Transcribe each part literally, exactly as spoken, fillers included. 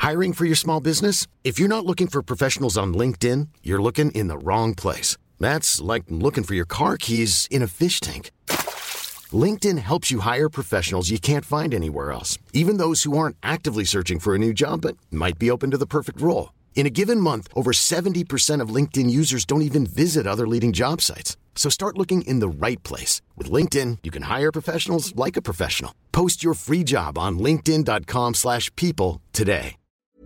Hiring for your small business? If you're not looking for professionals on LinkedIn, you're looking in the wrong place. That's like looking for your car keys in a fish tank. LinkedIn helps you hire professionals you can't find anywhere else, even those who aren't actively searching for a new job but might be open to the perfect role. In a given month, over seventy percent of LinkedIn users don't even visit other leading job sites. So start looking in the right place. With LinkedIn, you can hire professionals like a professional. Post your free job on linkedin dot com slash people today.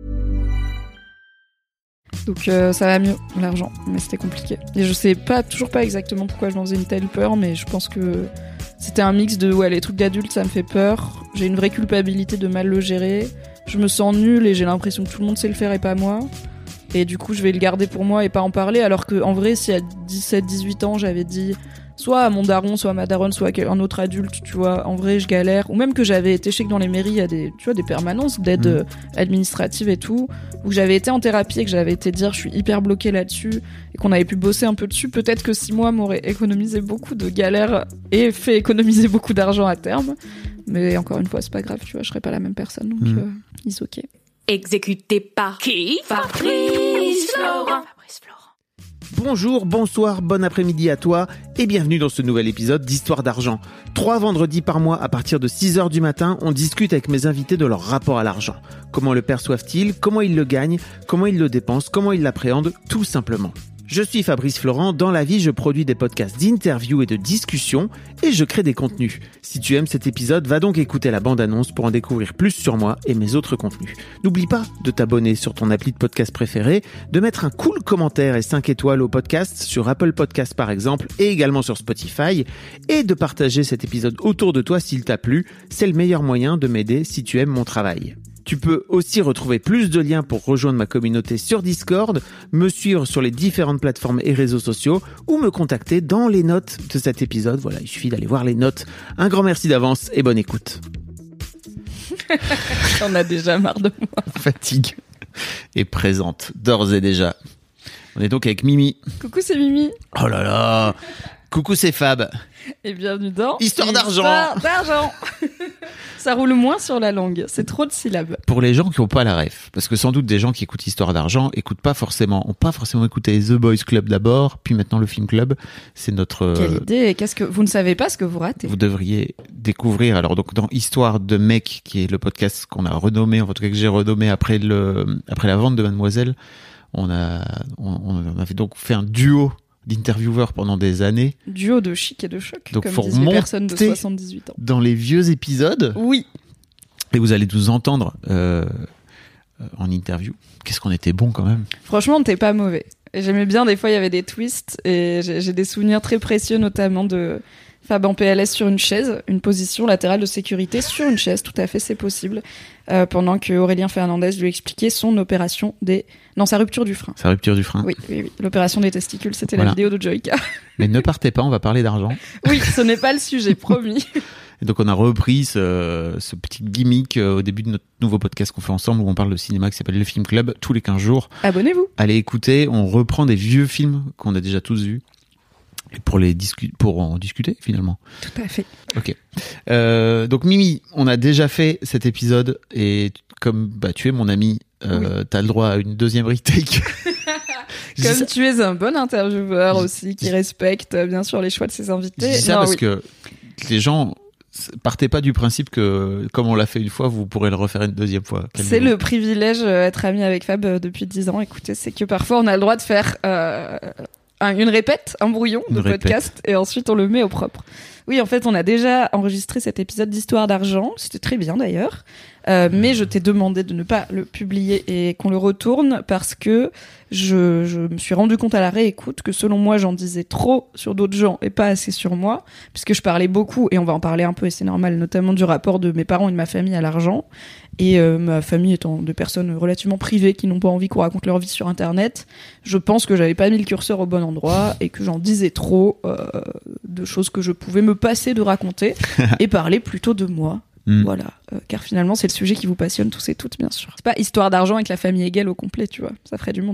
Donc euh, ça va mieux, l'argent, mais c'était compliqué. Et je sais pas, toujours pas exactement pourquoi je m'en faisais une telle peur, mais je pense que c'était un mix de ouais, les trucs d'adultes, ça me fait peur. J'ai une vraie culpabilité de mal le gérer. Je me sens nulle et j'ai l'impression que tout le monde sait le faire et pas moi. Et du coup, je vais le garder pour moi et pas en parler. Alors que, en vrai, si à dix-sept dix-huit ans, j'avais dit soit à mon daron, soit à ma daronne, soit à un autre adulte, tu vois, en vrai, je galère. Ou même que j'avais été, je sais que dans les mairies, il y a des, tu vois, des permanences d'aide mmh. administrative et tout, où j'avais été en thérapie et que j'avais été dire, je suis hyper bloquée là-dessus et qu'on avait pu bosser un peu dessus. Peut-être que six mois m'auraient économisé beaucoup de galères et fait économiser beaucoup d'argent à terme. Mais encore une fois, c'est pas grave, tu vois, je serais pas la même personne, donc mmh. euh, it's ok. Exécuté par qui? Fabrice Florent. Bonjour, bonsoir, bon après-midi à toi et bienvenue dans ce nouvel épisode d'Histoire d'argent. Trois vendredis par mois à partir de six heures du matin, on discute avec mes invités de leur rapport à l'argent. Comment le perçoivent-ils? Comment ils le gagnent? Comment ils le dépensent? Comment ils l'appréhendent? Tout simplement. Je suis Fabrice Florent, dans la vie je produis des podcasts d'interviews et de discussions et je crée des contenus. Si tu aimes cet épisode, va donc écouter la bande-annonce pour en découvrir plus sur moi et mes autres contenus. N'oublie pas de t'abonner sur ton appli de podcast préféré, de mettre un cool commentaire et cinq étoiles au podcast sur Apple Podcasts par exemple et également sur Spotify et de partager cet épisode autour de toi s'il t'a plu, c'est le meilleur moyen de m'aider si tu aimes mon travail. Tu peux aussi retrouver plus de liens pour rejoindre ma communauté sur Discord, me suivre sur les différentes plateformes et réseaux sociaux ou me contacter dans les notes de cet épisode. Voilà, il suffit d'aller voir les notes. Un grand merci d'avance et bonne écoute. On a déjà marre de moi. Fatigue est présente, d'ores et déjà. On est donc avec Mimi. Coucou, c'est Mimi. Oh là là. Coucou, c'est Fab. Et bienvenue dans Histoire d'argent. Histoire d'argent. Ça roule moins sur la langue, c'est trop de syllabes. Pour les gens qui n'ont pas la ref, parce que sans doute des gens qui écoutent Histoire d'argent écoutent pas forcément, ont pas forcément écouté The Boys Club d'abord, puis maintenant le Film Club. C'est notre. Quelle idée. Qu'est-ce que vous ne savez pas ce que vous ratez. Vous devriez découvrir. Alors donc dans Histoire de mec, qui est le podcast qu'on a renommé, en tout cas que j'ai renommé après le après la vente de Mademoiselle, on a on, on avait donc fait un duo d'intervieweurs pendant des années. Duo de chic et de choc, donc comme faut disent les personnes de soixante-dix-huit ans. Dans les vieux épisodes. Oui. Et vous allez nous entendre euh, en interview. Qu'est-ce qu'on était bon quand même. Franchement, on n'était pas mauvais. Et j'aimais bien, des fois, il y avait des twists. Et j'ai, j'ai des souvenirs très précieux, notamment de Fab en P L S sur une chaise, une position latérale de sécurité sur une chaise, tout à fait, c'est possible. Euh, pendant que Aurélien Fernandez lui expliquait son opération des... Non, sa rupture du frein. Sa rupture du frein. Oui, oui, oui. L'opération des testicules, c'était voilà. La vidéo de Joyka. Mais ne partez pas, on va parler d'argent. Oui, ce n'est pas le sujet, promis. Et donc on a repris ce, ce petit gimmick euh, au début de notre nouveau podcast qu'on fait ensemble où on parle de cinéma qui s'appelle Le Film Club tous les quinze jours. Abonnez-vous. Allez écouter, on reprend des vieux films qu'on a déjà tous vus. Et pour les discu- pour en discuter finalement. Tout à fait. Ok. Euh, donc Mimi, on a déjà fait cet épisode et comme bah tu es mon ami, euh, oui. T'as le droit à une deuxième retake. Comme tu es un bon intervieweur aussi qui respecte bien sûr les choix de ses invités. Je dis ça non, parce oui. que les gens partez pas du principe que comme on l'a fait une fois, vous pourrez le refaire une deuxième fois. Calmez-vous. C'est le privilège d'être ami avec Fab depuis dix ans. Écoutez, c'est que parfois on a le droit de faire euh, une répète, un brouillon une de répète. podcast et ensuite on le met au propre. Oui, en fait, on a déjà enregistré cet épisode d'Histoire d'argent. C'était très bien d'ailleurs. Euh, mais je t'ai demandé de ne pas le publier et qu'on le retourne parce que je, je me suis rendu compte à la réécoute que selon moi, j'en disais trop sur d'autres gens et pas assez sur moi, puisque je parlais beaucoup, et on va en parler un peu, et c'est normal, notamment du rapport de mes parents et de ma famille à l'argent. Et euh, ma famille étant de personnes relativement privées qui n'ont pas envie qu'on raconte leur vie sur Internet, je pense que j'avais pas mis le curseur au bon endroit et que j'en disais trop euh, de choses que je pouvais me passer de raconter et parler plutôt de moi. Mmh. Voilà, euh, car finalement c'est le sujet qui vous passionne tous et toutes, bien sûr. C'est pas Histoire d'argent avec la famille Hegel au complet, tu vois, ça ferait du monde.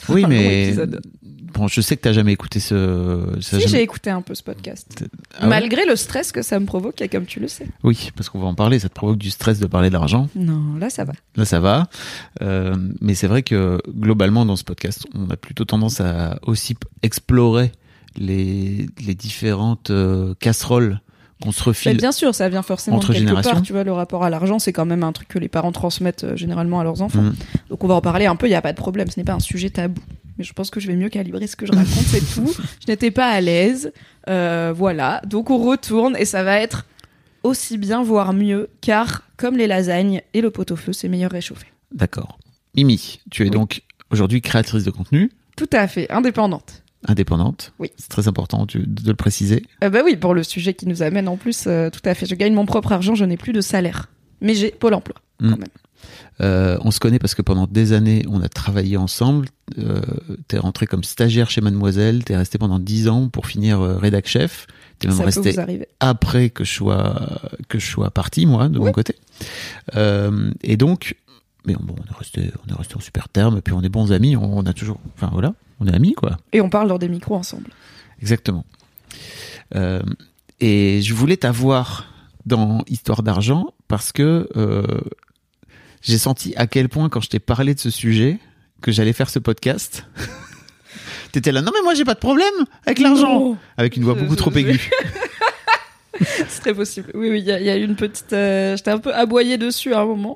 Oui, Un mais long épisode. bon, je sais que t'as jamais écouté ce. ça Si, jamais- j'ai écouté un peu ce podcast. Ah ouais Malgré le stress que ça me provoque, et comme tu le sais. Oui, parce qu'on va en parler. Ça te provoque du stress de parler d'argent. Non, là, ça va. Là, ça va. Euh, mais c'est vrai que globalement, dans ce podcast, on a plutôt tendance à aussi p- explorer les les différentes euh, casseroles qu'on se Mais refile. bien sûr, ça vient forcément Entre de quelque générations. part. Tu vois, le rapport à l'argent, c'est quand même un truc que les parents transmettent euh, généralement à leurs enfants. Mm. Donc on va en parler un peu, il n'y a pas de problème. Ce n'est pas un sujet tabou. Mais je pense que je vais mieux calibrer ce que je raconte, c'est tout. Je n'étais pas à l'aise. Euh, voilà. Donc on retourne et ça va être aussi bien, voire mieux, car comme les lasagnes et le pot-au-feu, c'est meilleur réchauffé. D'accord. Mimi, tu es Oui. donc aujourd'hui créatrice de contenu, Tout à fait, indépendante. indépendante. Oui. C'est très important tu- de le préciser. Euh, bah oui, pour le sujet qui nous amène en plus, euh, tout à fait. Je gagne mon propre argent, je n'ai plus de salaire. Mais j'ai Pôle emploi, quand Mm. même. Euh, on se connaît parce que pendant des années, on a travaillé ensemble. Euh, t'es rentré comme stagiaire chez Mademoiselle. T'es resté pendant dix ans pour finir euh, rédac chef. T'es même Ça peut resté vous arriver. après que je sois que je sois parti, moi, de Oui. mon côté. Euh, et donc, mais bon, on est resté, on est resté en super termes. Et puis on est bons amis. On, on a toujours, enfin voilà, on est amis, quoi. Et on parle dans des micros ensemble. Exactement. Euh, et je voulais t'avoir dans Histoire d'argent parce que euh, j'ai senti à quel point, quand je t'ai parlé de ce sujet, que j'allais faire ce podcast. T'étais là, non mais moi j'ai pas de problème avec l'argent, Non. avec une voix Je- beaucoup je- trop je- aiguë. C'est très possible. Oui, oui, il y, a- il y a eu une petite. euh, J'étais un peu aboyée dessus à un moment.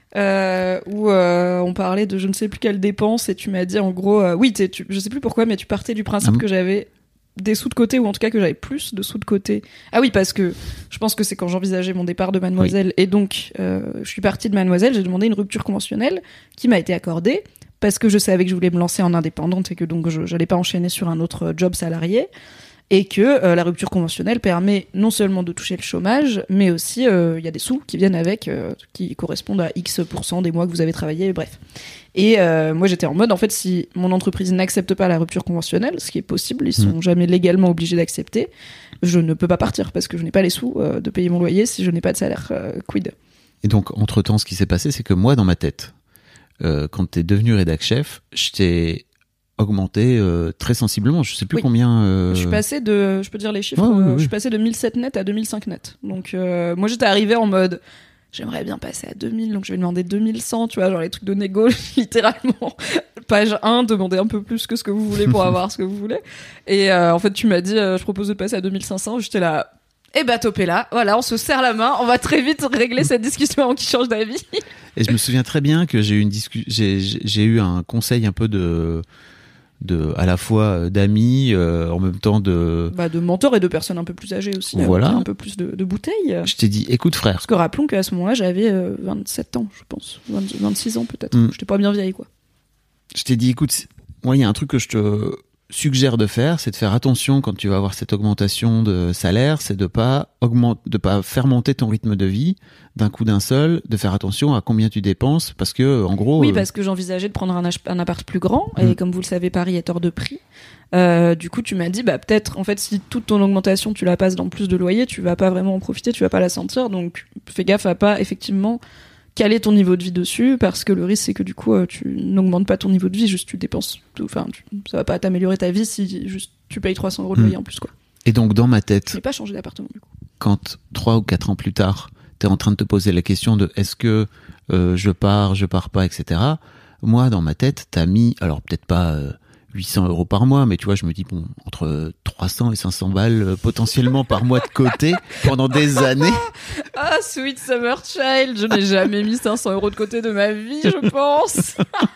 Euh, où euh, on parlait de je ne sais plus quelle dépense et tu m'as dit en gros euh, oui t'es- tu, je sais plus pourquoi mais tu partais du principe Ah bon que j'avais des sous de côté ou en tout cas que j'avais plus de sous de côté. Ah oui parce que je pense que c'est quand j'envisageais mon départ de Mademoiselle et donc euh, je suis partie de Mademoiselle, j'ai demandé une rupture conventionnelle qui m'a été accordée parce que je savais que je voulais me lancer en indépendante et que donc je j'allais pas enchaîner sur un autre job salarié. Et que euh, la rupture conventionnelle permet non seulement de toucher le chômage, mais aussi il euh, y a des sous qui viennent avec, euh, qui correspondent à X pourcent des mois que vous avez travaillé, bref. Et euh, moi j'étais en mode, en fait, si mon entreprise n'accepte pas la rupture conventionnelle, ce qui est possible, ils sont Mmh. jamais légalement obligés d'accepter, je ne peux pas partir parce que je n'ai pas les sous euh, de payer mon loyer si je n'ai pas de salaire. Euh, quid. Et donc, entre-temps, ce qui s'est passé, c'est que moi, dans ma tête, euh, quand t'es devenu rédac chef, je t'ai augmenté euh, très sensiblement. Je sais plus Oui. combien... euh, Je suis passée de, je peux dire les chiffres, Ouais, ouais, euh, ouais. je suis passée de mille sept net à deux mille cinq net. Donc euh, moi j'étais arrivée en mode, j'aimerais bien passer à deux mille, donc je vais demander deux mille cent, tu vois, genre les trucs de négo, littéralement. Page un, demandez un peu plus que ce que vous voulez pour avoir ce que vous voulez. Et euh, en fait tu m'as dit, euh, je propose de passer à deux mille cinq cents, j'étais là, eh bah topé là, voilà, on se serre la main, on va très vite régler cette discussion avant qu'il change d'avis. Et je me souviens très bien que j'ai eu une discu- j'ai, j'ai j'ai eu un conseil un peu de, de à la fois d'amis, euh, en même temps de. Bah de mentors et de personnes un peu plus âgées aussi, Voilà. avec un peu plus de, de bouteilles. Je t'ai dit, écoute frère, Parce que rappelons qu'à ce moment-là, j'avais euh, vingt-sept ans, je pense. vingt, vingt-six ans peut-être. Mm. J'étais pas bien vieille, quoi. je t'ai dit, écoute, moi il y a un truc que je te suggère de faire, c'est de faire attention quand tu vas avoir cette augmentation de salaire, c'est de pas augmenter, de pas faire monter ton rythme de vie d'un coup d'un seul, de faire attention à combien tu dépenses, parce que en gros. Oui, euh, parce que j'envisageais de prendre un, ach- un appart plus grand, et Mm. comme vous le savez, Paris est hors de prix. Euh, du coup, tu m'as dit, bah peut-être, en fait, si toute ton augmentation, tu la passes dans plus de loyer, tu vas pas vraiment en profiter, tu vas pas la sentir, donc fais gaffe à pas, effectivement, caler ton niveau de vie dessus, parce que le risque, c'est que du coup, euh, tu n'augmentes pas ton niveau de vie, juste tu dépenses, tout- enfin, tu- ça va pas t'améliorer ta vie si juste tu payes trois cents euros de Mm. loyer en plus, quoi. Et donc dans ma tête, Je n'ai pas changé d'appartement, du coup. quand trois ou quatre ans plus tard, t'es en train de te poser la question de est-ce que euh, je pars, je pars pas, et cetera. Moi, dans ma tête, t'as mis, alors peut-être pas euh, huit cents euros par mois, mais tu vois, je me dis, bon, entre trois cents et cinq cents balles euh, potentiellement par mois de côté pendant des années. Ah, Sweet Summer Child, je n'ai jamais mis cinq cents euros de côté de ma vie, je pense.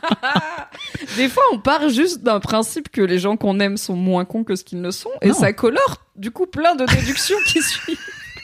Des fois, on part juste d'un principe que les gens qu'on aime sont moins cons que ce qu'ils ne sont, et Non. ça colore, du coup, plein de déductions qui suivent.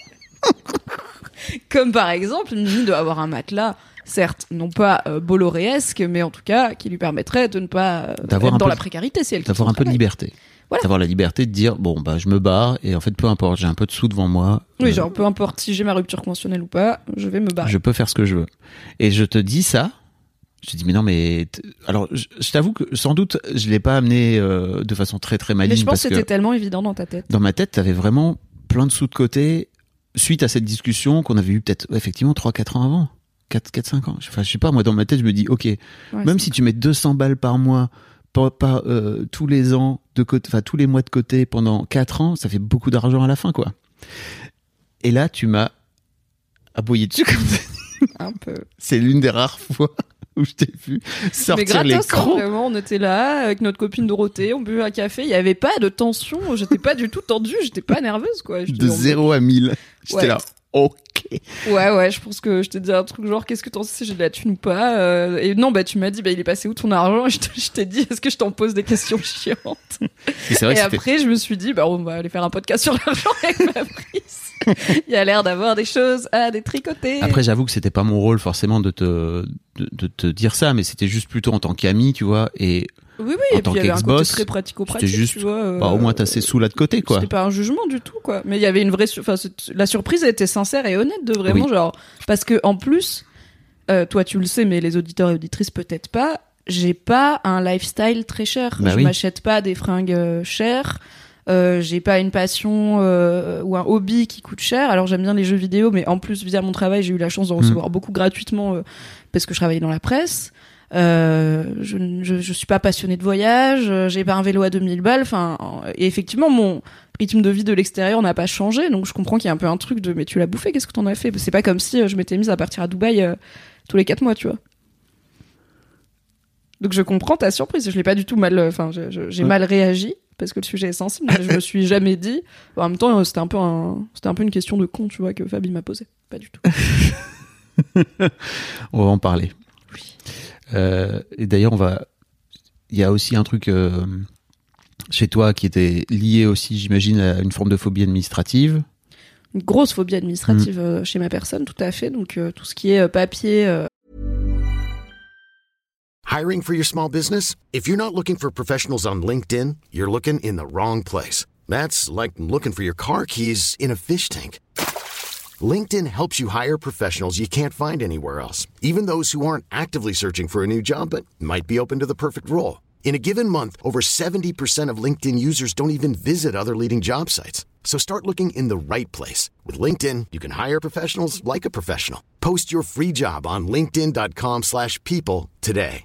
Comme par exemple, Mimi doit avoir un matelas, certes, non pas euh, bolloréesque, mais en tout cas, qui lui permettrait de ne pas euh, D'avoir être un dans peu la de- précarité si elle quitte D'avoir son un peu de travail. liberté. Voilà. D'avoir la liberté de dire, bon, bah, je me barre, et en fait, peu importe, j'ai un peu de sous devant moi. Oui, euh, genre, peu importe si j'ai ma rupture conventionnelle ou pas, je vais me barrer. je peux faire ce que je veux. Et je te dis ça, je te dis, mais non, mais, t- alors, je, je t'avoue que sans doute, je l'ai pas amené euh, de façon très, très maligne. Mais je pense parce que que c'était tellement évident dans ta tête. dans ma tête, t'avais vraiment plein de sous de côté suite à cette discussion qu'on avait eue peut-être, ouais, effectivement, trois quatre ans avant. quatre cinq ans. Enfin, je sais pas, moi, dans ma tête, je me dis, ok, même Ouais, si tu mets deux cents balles par mois pas, pas euh, tous les ans de côté, enfin tous les mois de côté pendant quatre ans, ça fait beaucoup d'argent à la fin, quoi. Et là, tu m'as aboyé dessus comme ça. Un peu. C'est l'une des rares fois où je t'ai vu sortir mais gratos, l'écran. Hein, vraiment, on était là avec notre copine Dorothée, on buvait un café, il y avait pas de tension, j'étais pas du tout tendue, j'étais pas nerveuse, quoi. J'étais De zéro à mille. J'étais ouais. là. Ok. Ouais, ouais, je pense que je t'ai dit un truc genre, qu'est-ce que t'en sais si j'ai de la thune ou pas euh, Et non, bah tu m'as dit, bah il est passé où ton argent Et je, te, je t'ai dit, est-ce que je t'en pose des questions chiantes Et, c'est vrai et que après, c'était... je me suis dit, bah on va aller faire un podcast sur l'argent avec ma prise. Il y a l'air d'avoir des choses à détricoter. Après, j'avoue que c'était pas mon rôle forcément de te, de, de te dire ça, mais c'était juste plutôt en tant qu'ami, tu vois, et... Oui, oui, en et tant puis il y avait un côté qu'ex-boss, très pratico-pratique, c'était juste, tu vois. Euh, bah, au moins t'as ces sous là de côté, quoi. C'était pas un jugement du tout, quoi. Mais il y avait une vraie, su- enfin, la surprise était sincère et honnête de vraiment, Oui. genre, parce que en plus, euh, toi tu le sais, mais les auditeurs et auditrices peut-être pas, j'ai pas un lifestyle très cher. Bah je oui. m'achète pas des fringues euh, chères. Euh, j'ai pas une passion euh, ou un hobby qui coûte cher. Alors j'aime bien les jeux vidéo, mais en plus via mon travail, j'ai eu la chance d'en recevoir mmh. beaucoup gratuitement euh, parce que je travaillais dans la presse. Euh, je, je, je suis pas passionnée de voyage, j'ai pas un vélo à deux mille balles, enfin, et effectivement, mon rythme de vie de l'extérieur n'a pas changé, donc je comprends qu'il y a un peu un truc de, mais tu l'as bouffé, qu'est-ce que t'en as fait? C'est pas comme si je m'étais mise à partir à Dubaï euh, tous les quatre mois, tu vois. Donc je comprends ta surprise, je l'ai pas du tout mal, enfin, je, je, j'ai ouais. mal réagi, parce que le sujet est sensible, mais je me suis jamais dit, en même temps, c'était un peu un, c'était un peu une question de con, tu vois, que Fabi m'a posée. Pas du tout. On va en parler. Euh, et d'ailleurs, on va. Il y a aussi un truc euh, chez toi qui était lié aussi, j'imagine, à une forme de phobie administrative. Une grosse phobie administrative mmh. euh, chez ma personne, tout à fait. Donc euh, tout ce qui est euh, papier. Euh... Hiring for your small business? If you're not looking for professionals on LinkedIn, you're looking in the wrong place. That's like looking for your car keys in a fish tank. LinkedIn helps you hire professionals you can't find anywhere else, even those who aren't actively searching for a new job but might be open to the perfect role. In a given month, over seventy percent of LinkedIn users don't even visit other leading job sites. So start looking in the right place. With LinkedIn, you can hire professionals like a professional. Post your free job on linkedin dot com slash people today.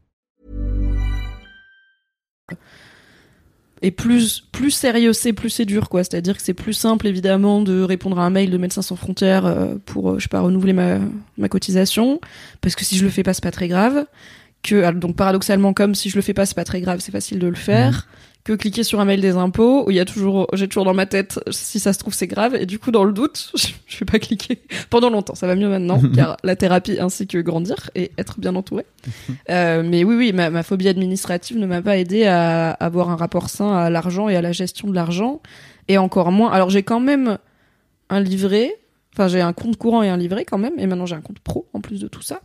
Et plus, plus sérieux c'est, plus c'est dur, quoi. C'est-à-dire que c'est plus simple, évidemment, de répondre à un mail de Médecins Sans Frontières euh, pour, je sais pas, renouveler ma, ma cotisation. Parce que si je le fais pas, c'est pas très grave. Que, donc, paradoxalement, comme si je le fais pas, c'est pas très grave, c'est facile de le faire. Mmh. Que cliquer sur un mail des impôts, où il y a toujours, j'ai toujours dans ma tête, si ça se trouve, c'est grave. Et du coup, dans le doute, je, je vais pas cliquer pendant longtemps. Ça va mieux maintenant, car la thérapie ainsi que grandir et être bien entouré. euh, mais oui, oui, ma, ma phobie administrative ne m'a pas aidé à avoir un rapport sain à l'argent et à la gestion de l'argent. Et encore moins. Alors, j'ai quand même un livret. Enfin, j'ai un compte courant et un livret quand même. Et maintenant, j'ai un compte pro en plus de tout ça.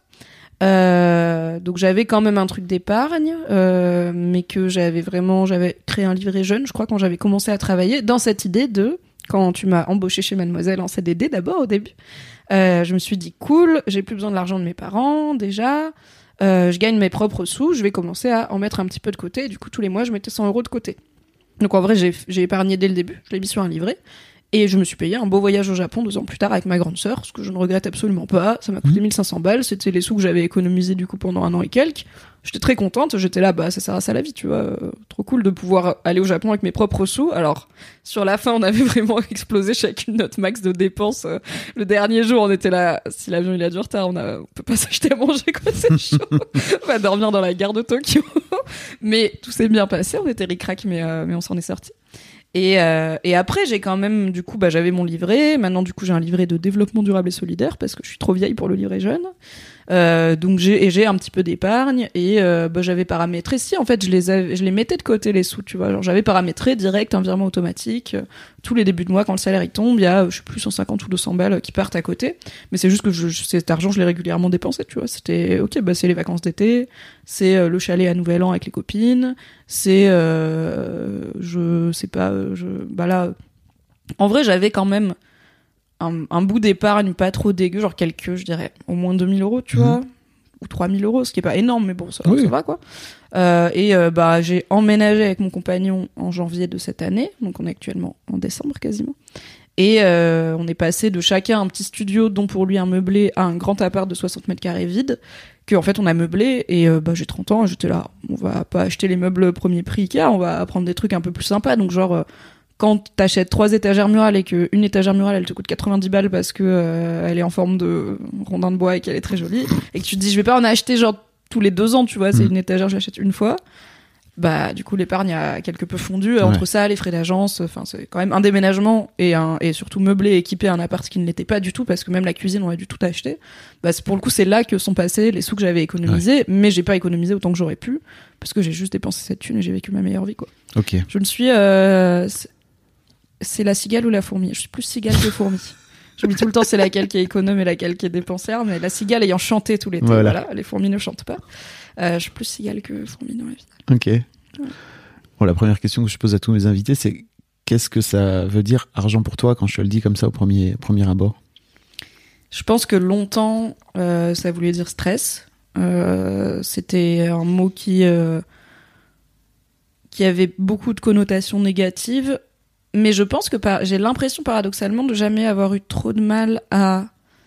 Euh, donc j'avais quand même un truc d'épargne, euh, mais que j'avais vraiment, j'avais créé un livret jeune, je crois, quand j'avais commencé à travailler, dans cette idée de, quand tu m'as embauché chez Mademoiselle en C D D d'abord au début, euh, je me suis dit cool, j'ai plus besoin de l'argent de mes parents déjà, euh, je gagne mes propres sous, je vais commencer à en mettre un petit peu de côté, et du coup tous les mois je mettais cent euros de côté. Donc en vrai j'ai, j'ai épargné dès le début, je l'ai mis sur un livret. Et je me suis payé un beau voyage au Japon deux ans plus tard avec ma grande sœur, ce que je ne regrette absolument pas. Ça m'a coûté mmh. mille cinq cents balles, c'était les sous que j'avais économisés du coup pendant un an et quelques. J'étais très contente, j'étais là, bah ça sert à ça la vie, tu vois. Euh, trop cool de pouvoir aller au Japon avec mes propres sous. Alors, sur la fin, on avait vraiment explosé chacune notre max de dépenses. Euh, le dernier jour, on était là, si l'avion il a du retard, on, a, on peut pas s'acheter à manger, quoi, c'est chaud. On va dormir dans la gare de Tokyo. Mais tout s'est bien passé, on était ric-rac, mais, euh, mais on s'en est sortis. Et, euh, et après, j'ai quand même, du coup, bah, j'avais mon livret. Maintenant, du coup, j'ai un livret de développement durable et solidaire parce que je suis trop vieille pour le livret jeune. Euh, donc, j'ai, et j'ai un petit peu d'épargne et euh, bah, j'avais paramétré. Si, en fait, je les, avais, je les mettais de côté, les sous, tu vois. Genre, j'avais paramétré direct un virement automatique. Euh, tous les débuts de mois, quand le salaire il tombe, il y a, je sais plus, cent cinquante ou deux cents balles qui partent à côté. Mais c'est juste que je, cet argent, je l'ai régulièrement dépensé, tu vois. C'était, ok, bah, c'est les vacances d'été, c'est euh, le chalet à Nouvel An avec les copines, c'est, euh, je sais pas, je, bah là, en vrai, j'avais quand même un, un bout d'épargne pas trop dégueu, genre quelques, je dirais, au moins deux mille euros, tu mmh. vois, ou trois mille euros, ce qui est pas énorme, mais bon, ça, oui. ça va, quoi. Euh, et euh, bah, j'ai emménagé avec mon compagnon en janvier de cette année, donc on est actuellement en décembre quasiment. Et euh, on est passé de chacun un petit studio, dont pour lui un meublé, à un grand appart de soixante mètres carrés vide, que en fait on a meublé. Et euh, bah, j'ai trente ans, et j'étais là, on va pas acheter les meubles premier prix Ikea, on va prendre des trucs un peu plus sympas. Donc genre, euh, quand t'achètes trois étagères murales et qu'une étagère murale elle te coûte quatre-vingt-dix balles parce que euh, elle est en forme de rondin de bois et qu'elle est très jolie, et que tu te dis je vais pas en acheter genre tous les deux ans, tu vois, c'est mmh. une étagère, j'achète une fois. Bah, du coup, l'épargne a quelque peu fondu. Ouais. Entre ça, les frais d'agence, enfin, c'est quand même un déménagement et un, et surtout meubler et équiper un appart qui ne l'était pas du tout, parce que même la cuisine, on a dû tout acheter. Bah, c'est, pour le coup, c'est là que sont passés les sous que j'avais économisés, ouais. mais j'ai pas économisé autant que j'aurais pu, parce que j'ai juste dépensé cette thune et j'ai vécu ma meilleure vie, quoi. Ok. Je ne suis, euh, c'est, c'est la cigale ou la fourmi? Je suis plus cigale que fourmi. J'oublie tout le temps c'est laquelle qui est économe et laquelle qui est dépensière, mais la cigale ayant chanté tout l'été, voilà. voilà les fourmis ne chantent pas. Euh, je suis plus cigale que fourmi dans la vie. Ok. Ouais. Bon, la première question que je pose à tous mes invités, c'est qu'est-ce que ça veut dire argent pour toi quand je te le dis comme ça au premier, premier abord? Je pense que longtemps, euh, ça voulait dire stress. Euh, c'était un mot qui, euh, qui avait beaucoup de connotations négatives, mais je pense que par, j'ai l'impression paradoxalement de jamais avoir eu trop de mal à...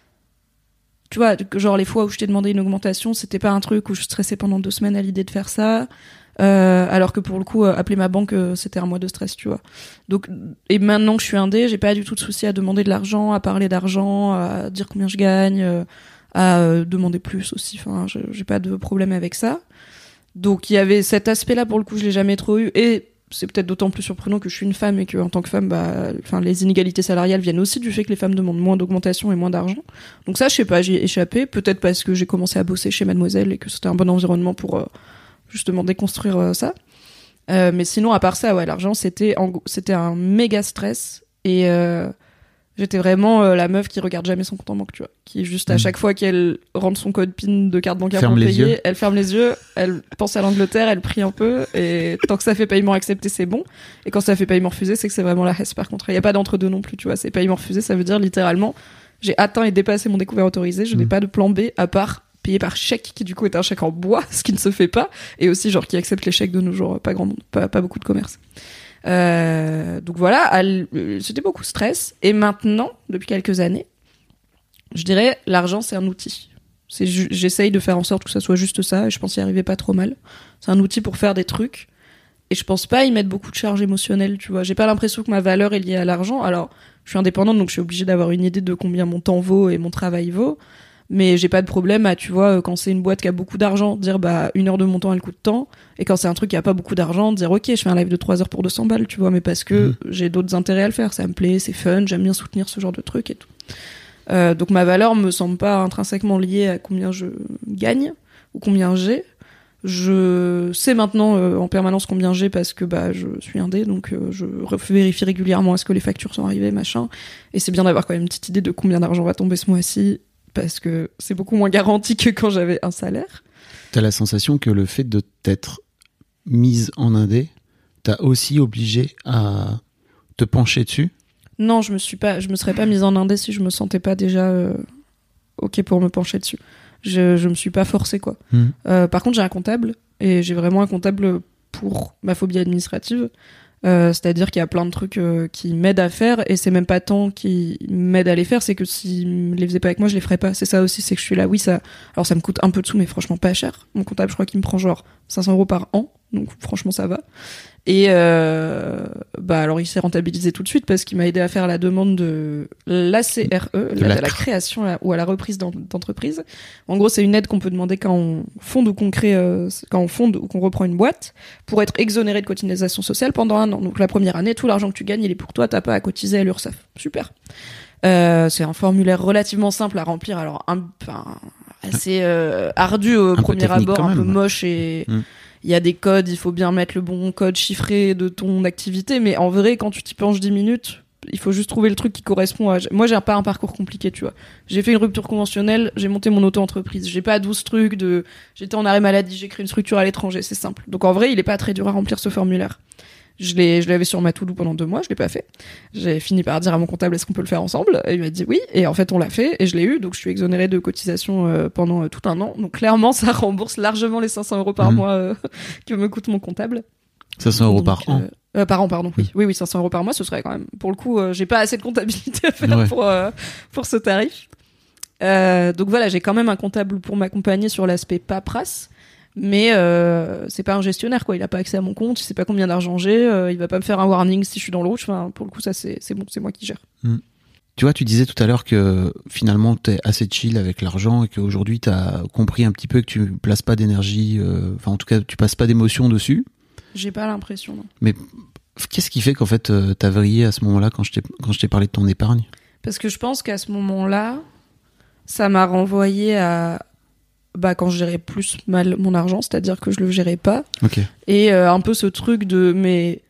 Tu vois, genre les fois où je t'ai demandé une augmentation, c'était pas un truc où je stressais pendant deux semaines à l'idée de faire ça. Euh, alors que pour le coup, euh, appeler ma banque, euh, c'était un mois de stress, tu vois. Donc, et maintenant que je suis indé, j'ai pas du tout de souci à demander de l'argent, à parler d'argent, à dire combien je gagne, euh, à euh, demander plus aussi. Enfin, je, j'ai pas de problème avec ça. Donc, il y avait cet aspect-là, pour le coup, je l'ai jamais trop eu. Et c'est peut-être d'autant plus surprenant que je suis une femme et que, en tant que femme, bah, enfin, les inégalités salariales viennent aussi du fait que les femmes demandent moins d'augmentation et moins d'argent. Donc ça, je sais pas, j'y ai échappé. Peut-être parce que j'ai commencé à bosser chez Mademoiselle et que c'était un bon environnement pour euh, justement déconstruire euh, ça. Euh, mais sinon, à part ça, ouais, l'argent, c'était, en, c'était un méga stress. Et euh, j'étais vraiment euh, la meuf qui regarde jamais son compte en banque, tu vois. Qui, juste à mmh. chaque fois qu'elle rentre son code PIN de carte bancaire ferme pour payer, yeux. Elle ferme les yeux, elle pense à l'Angleterre, elle prie un peu. Et tant que ça fait paiement accepté, c'est bon. Et quand ça fait paiement refusé, c'est que c'est vraiment la hesse, par contre. Il n'y a pas d'entre-deux non plus, tu vois. C'est paiement refusé, ça veut dire littéralement, j'ai atteint et dépassé mon découvert autorisé, je mmh. n'ai pas de plan B à part payé par chèque, qui du coup est un chèque en bois, ce qui ne se fait pas, et aussi genre qui accepte les chèques de nos jours, pas grand monde, pas, pas beaucoup de commerce. Euh, donc voilà, elle, c'était beaucoup de stress. Et maintenant, depuis quelques années, je dirais l'argent c'est un outil. C'est, j'essaye de faire en sorte que ça soit juste ça, et je pense y arriver pas trop mal. C'est un outil pour faire des trucs, et je pense pas y mettre beaucoup de charge émotionnelle, tu vois. J'ai pas l'impression que ma valeur est liée à l'argent. Alors, je suis indépendante, donc je suis obligée d'avoir une idée de combien mon temps vaut et mon travail vaut. Mais j'ai pas de problème à, tu vois, quand c'est une boîte qui a beaucoup d'argent, dire bah une heure de mon temps elle coûte tant, et quand c'est un truc qui a pas beaucoup d'argent, dire ok, je fais un live de trois heures pour deux cents balles, tu vois, mais parce que mmh. j'ai d'autres intérêts à le faire, ça me plaît, c'est fun, j'aime bien soutenir ce genre de trucs et tout. Euh, donc ma valeur me semble pas intrinsèquement liée à combien je gagne ou combien j'ai. Je sais maintenant euh, en permanence combien j'ai parce que bah je suis indé, donc euh, je vérifie régulièrement est-ce que les factures sont arrivées, machin, et c'est bien d'avoir quand même une petite idée de combien d'argent va tomber ce mois-ci, parce que c'est beaucoup moins garanti que quand j'avais un salaire. T'as la sensation que le fait de t'être mise en indé t'a aussi obligé à te pencher dessus? Non, je me suis pas, je me serais pas mise en indé si je me sentais pas déjà euh, ok pour me pencher dessus. Je, je me suis pas forcée, quoi. Mmh. Euh, par contre, j'ai un comptable, et j'ai vraiment un comptable pour ma phobie administrative. Euh, c'est-à-dire qu'il y a plein de trucs euh, qui m'aident à faire, et c'est même pas tant qui m'aident à les faire, c'est que s'ils les faisaient pas avec moi, je les ferais pas. C'est ça aussi, c'est que je suis là, oui, ça, alors ça me coûte un peu de sous, mais franchement pas cher. Mon comptable, je crois qu'il me prend genre cinq cents euros par an, donc franchement ça va. Et euh, bah alors il s'est rentabilisé tout de suite parce qu'il m'a aidé à faire la demande de l'A C R E, de la, la création ou à la reprise d'entreprise. En gros, c'est une aide qu'on peut demander quand on fonde ou qu'on crée, euh, quand on fonde ou qu'on reprend une boîte, pour être exonéré de cotisation sociale pendant un an. Donc la première année, tout l'argent que tu gagnes, il est pour toi, t'as pas à cotiser à l'URSSAF. Super. Euh, c'est un formulaire relativement simple à remplir, alors un, enfin, assez euh, ardu au un premier abord, un peu moche et mmh. il y a des codes, il faut bien mettre le bon code chiffré de ton activité, mais en vrai, quand tu t'y penches dix minutes, il faut juste trouver le truc qui correspond à... Moi, j'ai pas un parcours compliqué, tu vois. J'ai fait une rupture conventionnelle, j'ai monté mon auto-entreprise. J'ai pas douze trucs de... J'étais en arrêt maladie, j'ai créé une structure à l'étranger, c'est simple. Donc en vrai, il est pas très dur à remplir ce formulaire. Je l'ai, je l'avais sur ma to-do pendant deux mois, je l'ai pas fait. J'ai fini par dire à mon comptable, est-ce qu'on peut le faire ensemble? Et il m'a dit oui, et en fait on l'a fait, et je l'ai eu, donc je suis exonérée de cotisation euh, pendant euh, tout un an. Donc clairement, ça rembourse largement les cinq cents euros par mmh. mois euh, que me coûte mon comptable. cinq cents euros Donc, par euh, an. Euh, par an, pardon. Oui. Oui. oui, oui, cinq cents euros par mois, ce serait quand même. Pour le coup, euh, j'ai pas assez de comptabilité à faire Ouais. pour euh, pour ce tarif. Euh, donc voilà, j'ai quand même un comptable pour m'accompagner sur l'aspect paperasse, mais euh, c'est pas un gestionnaire quoi. Il a pas accès à mon compte, il sait pas combien d'argent j'ai, euh, il va pas me faire un warning si je suis dans le rouge. Enfin, pour le coup, ça c'est c'est bon, c'est moi qui gère. Mm. Tu vois, tu disais tout à l'heure que finalement t'es assez chill avec l'argent et qu'aujourd'hui t'as compris un petit peu que tu places pas d'énergie, euh, enfin en tout cas tu passes pas d'émotion dessus. J'ai pas l'impression, non. Mais qu'est-ce qui fait qu'en fait euh, t'as vrillé à ce moment-là quand je t'ai quand je t'ai parlé de ton épargne? Parce que je pense qu'à ce moment-là, ça m'a renvoyé à bah quand je gérais plus mal mon argent, c'est-à-dire que je le gérais pas. Ok. Et euh, un peu ce truc de mais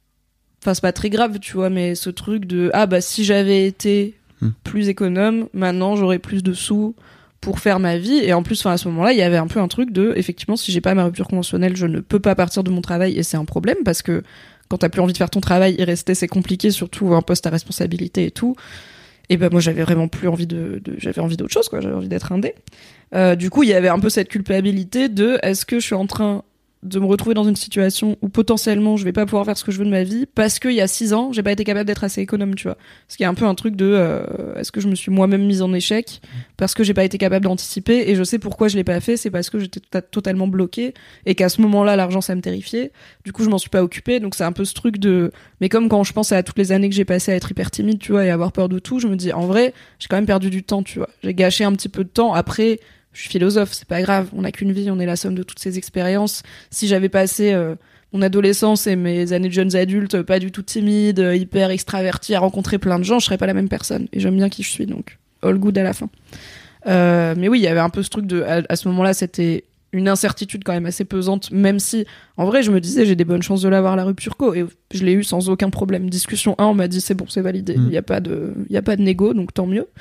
enfin c'est pas très grave, tu vois, mais ce truc de ah bah si j'avais été hmm. plus économe, maintenant j'aurais plus de sous pour faire ma vie. Et en plus, enfin à ce moment-là, il y avait un peu un truc de effectivement si j'ai pas ma rupture conventionnelle, je ne peux pas partir de mon travail et c'est un problème parce que quand t'as plus envie de faire ton travail, y rester c'est compliqué, surtout un poste à responsabilité et tout. Et ben moi j'avais vraiment plus envie de, de j'avais envie d'autre chose quoi, j'avais envie d'être indé. Euh, du coup il y avait un peu cette culpabilité de est-ce que je suis en train de me retrouver dans une situation où potentiellement je vais pas pouvoir faire ce que je veux de ma vie parce qu'il y a six ans j'ai pas été capable d'être assez économe, tu vois. Ce qui est un peu un truc de euh, est-ce que je me suis moi-même mise en échec parce que j'ai pas été capable d'anticiper et je sais pourquoi je l'ai pas fait, c'est parce que j'étais t- totalement bloquée et qu'à ce moment-là l'argent ça me terrifiait. Du coup je m'en suis pas occupée, donc c'est un peu ce truc de mais comme quand je pense à toutes les années que j'ai passées à être hyper timide, tu vois, et avoir peur de tout, je me dis en vrai j'ai quand même perdu du temps, tu vois. J'ai gâché un petit peu de temps. Après je suis philosophe, c'est pas grave, on n'a qu'une vie, on est la somme de toutes ces expériences. Si j'avais passé euh, mon adolescence et mes années de jeunes adultes pas du tout timide, euh, hyper extraverti, à rencontrer plein de gens, je serais pas la même personne. Et j'aime bien qui je suis, donc all good à la fin. Euh, mais oui, il y avait un peu ce truc de, à, à ce moment-là, c'était une incertitude quand même assez pesante, même si, en vrai, je me disais, j'ai des bonnes chances de l'avoir la rupture co, et je l'ai eu sans aucun problème. Discussion un, on m'a dit, c'est bon, c'est validé, il mmh. y a pas de, il y a pas de négo, donc tant mieux.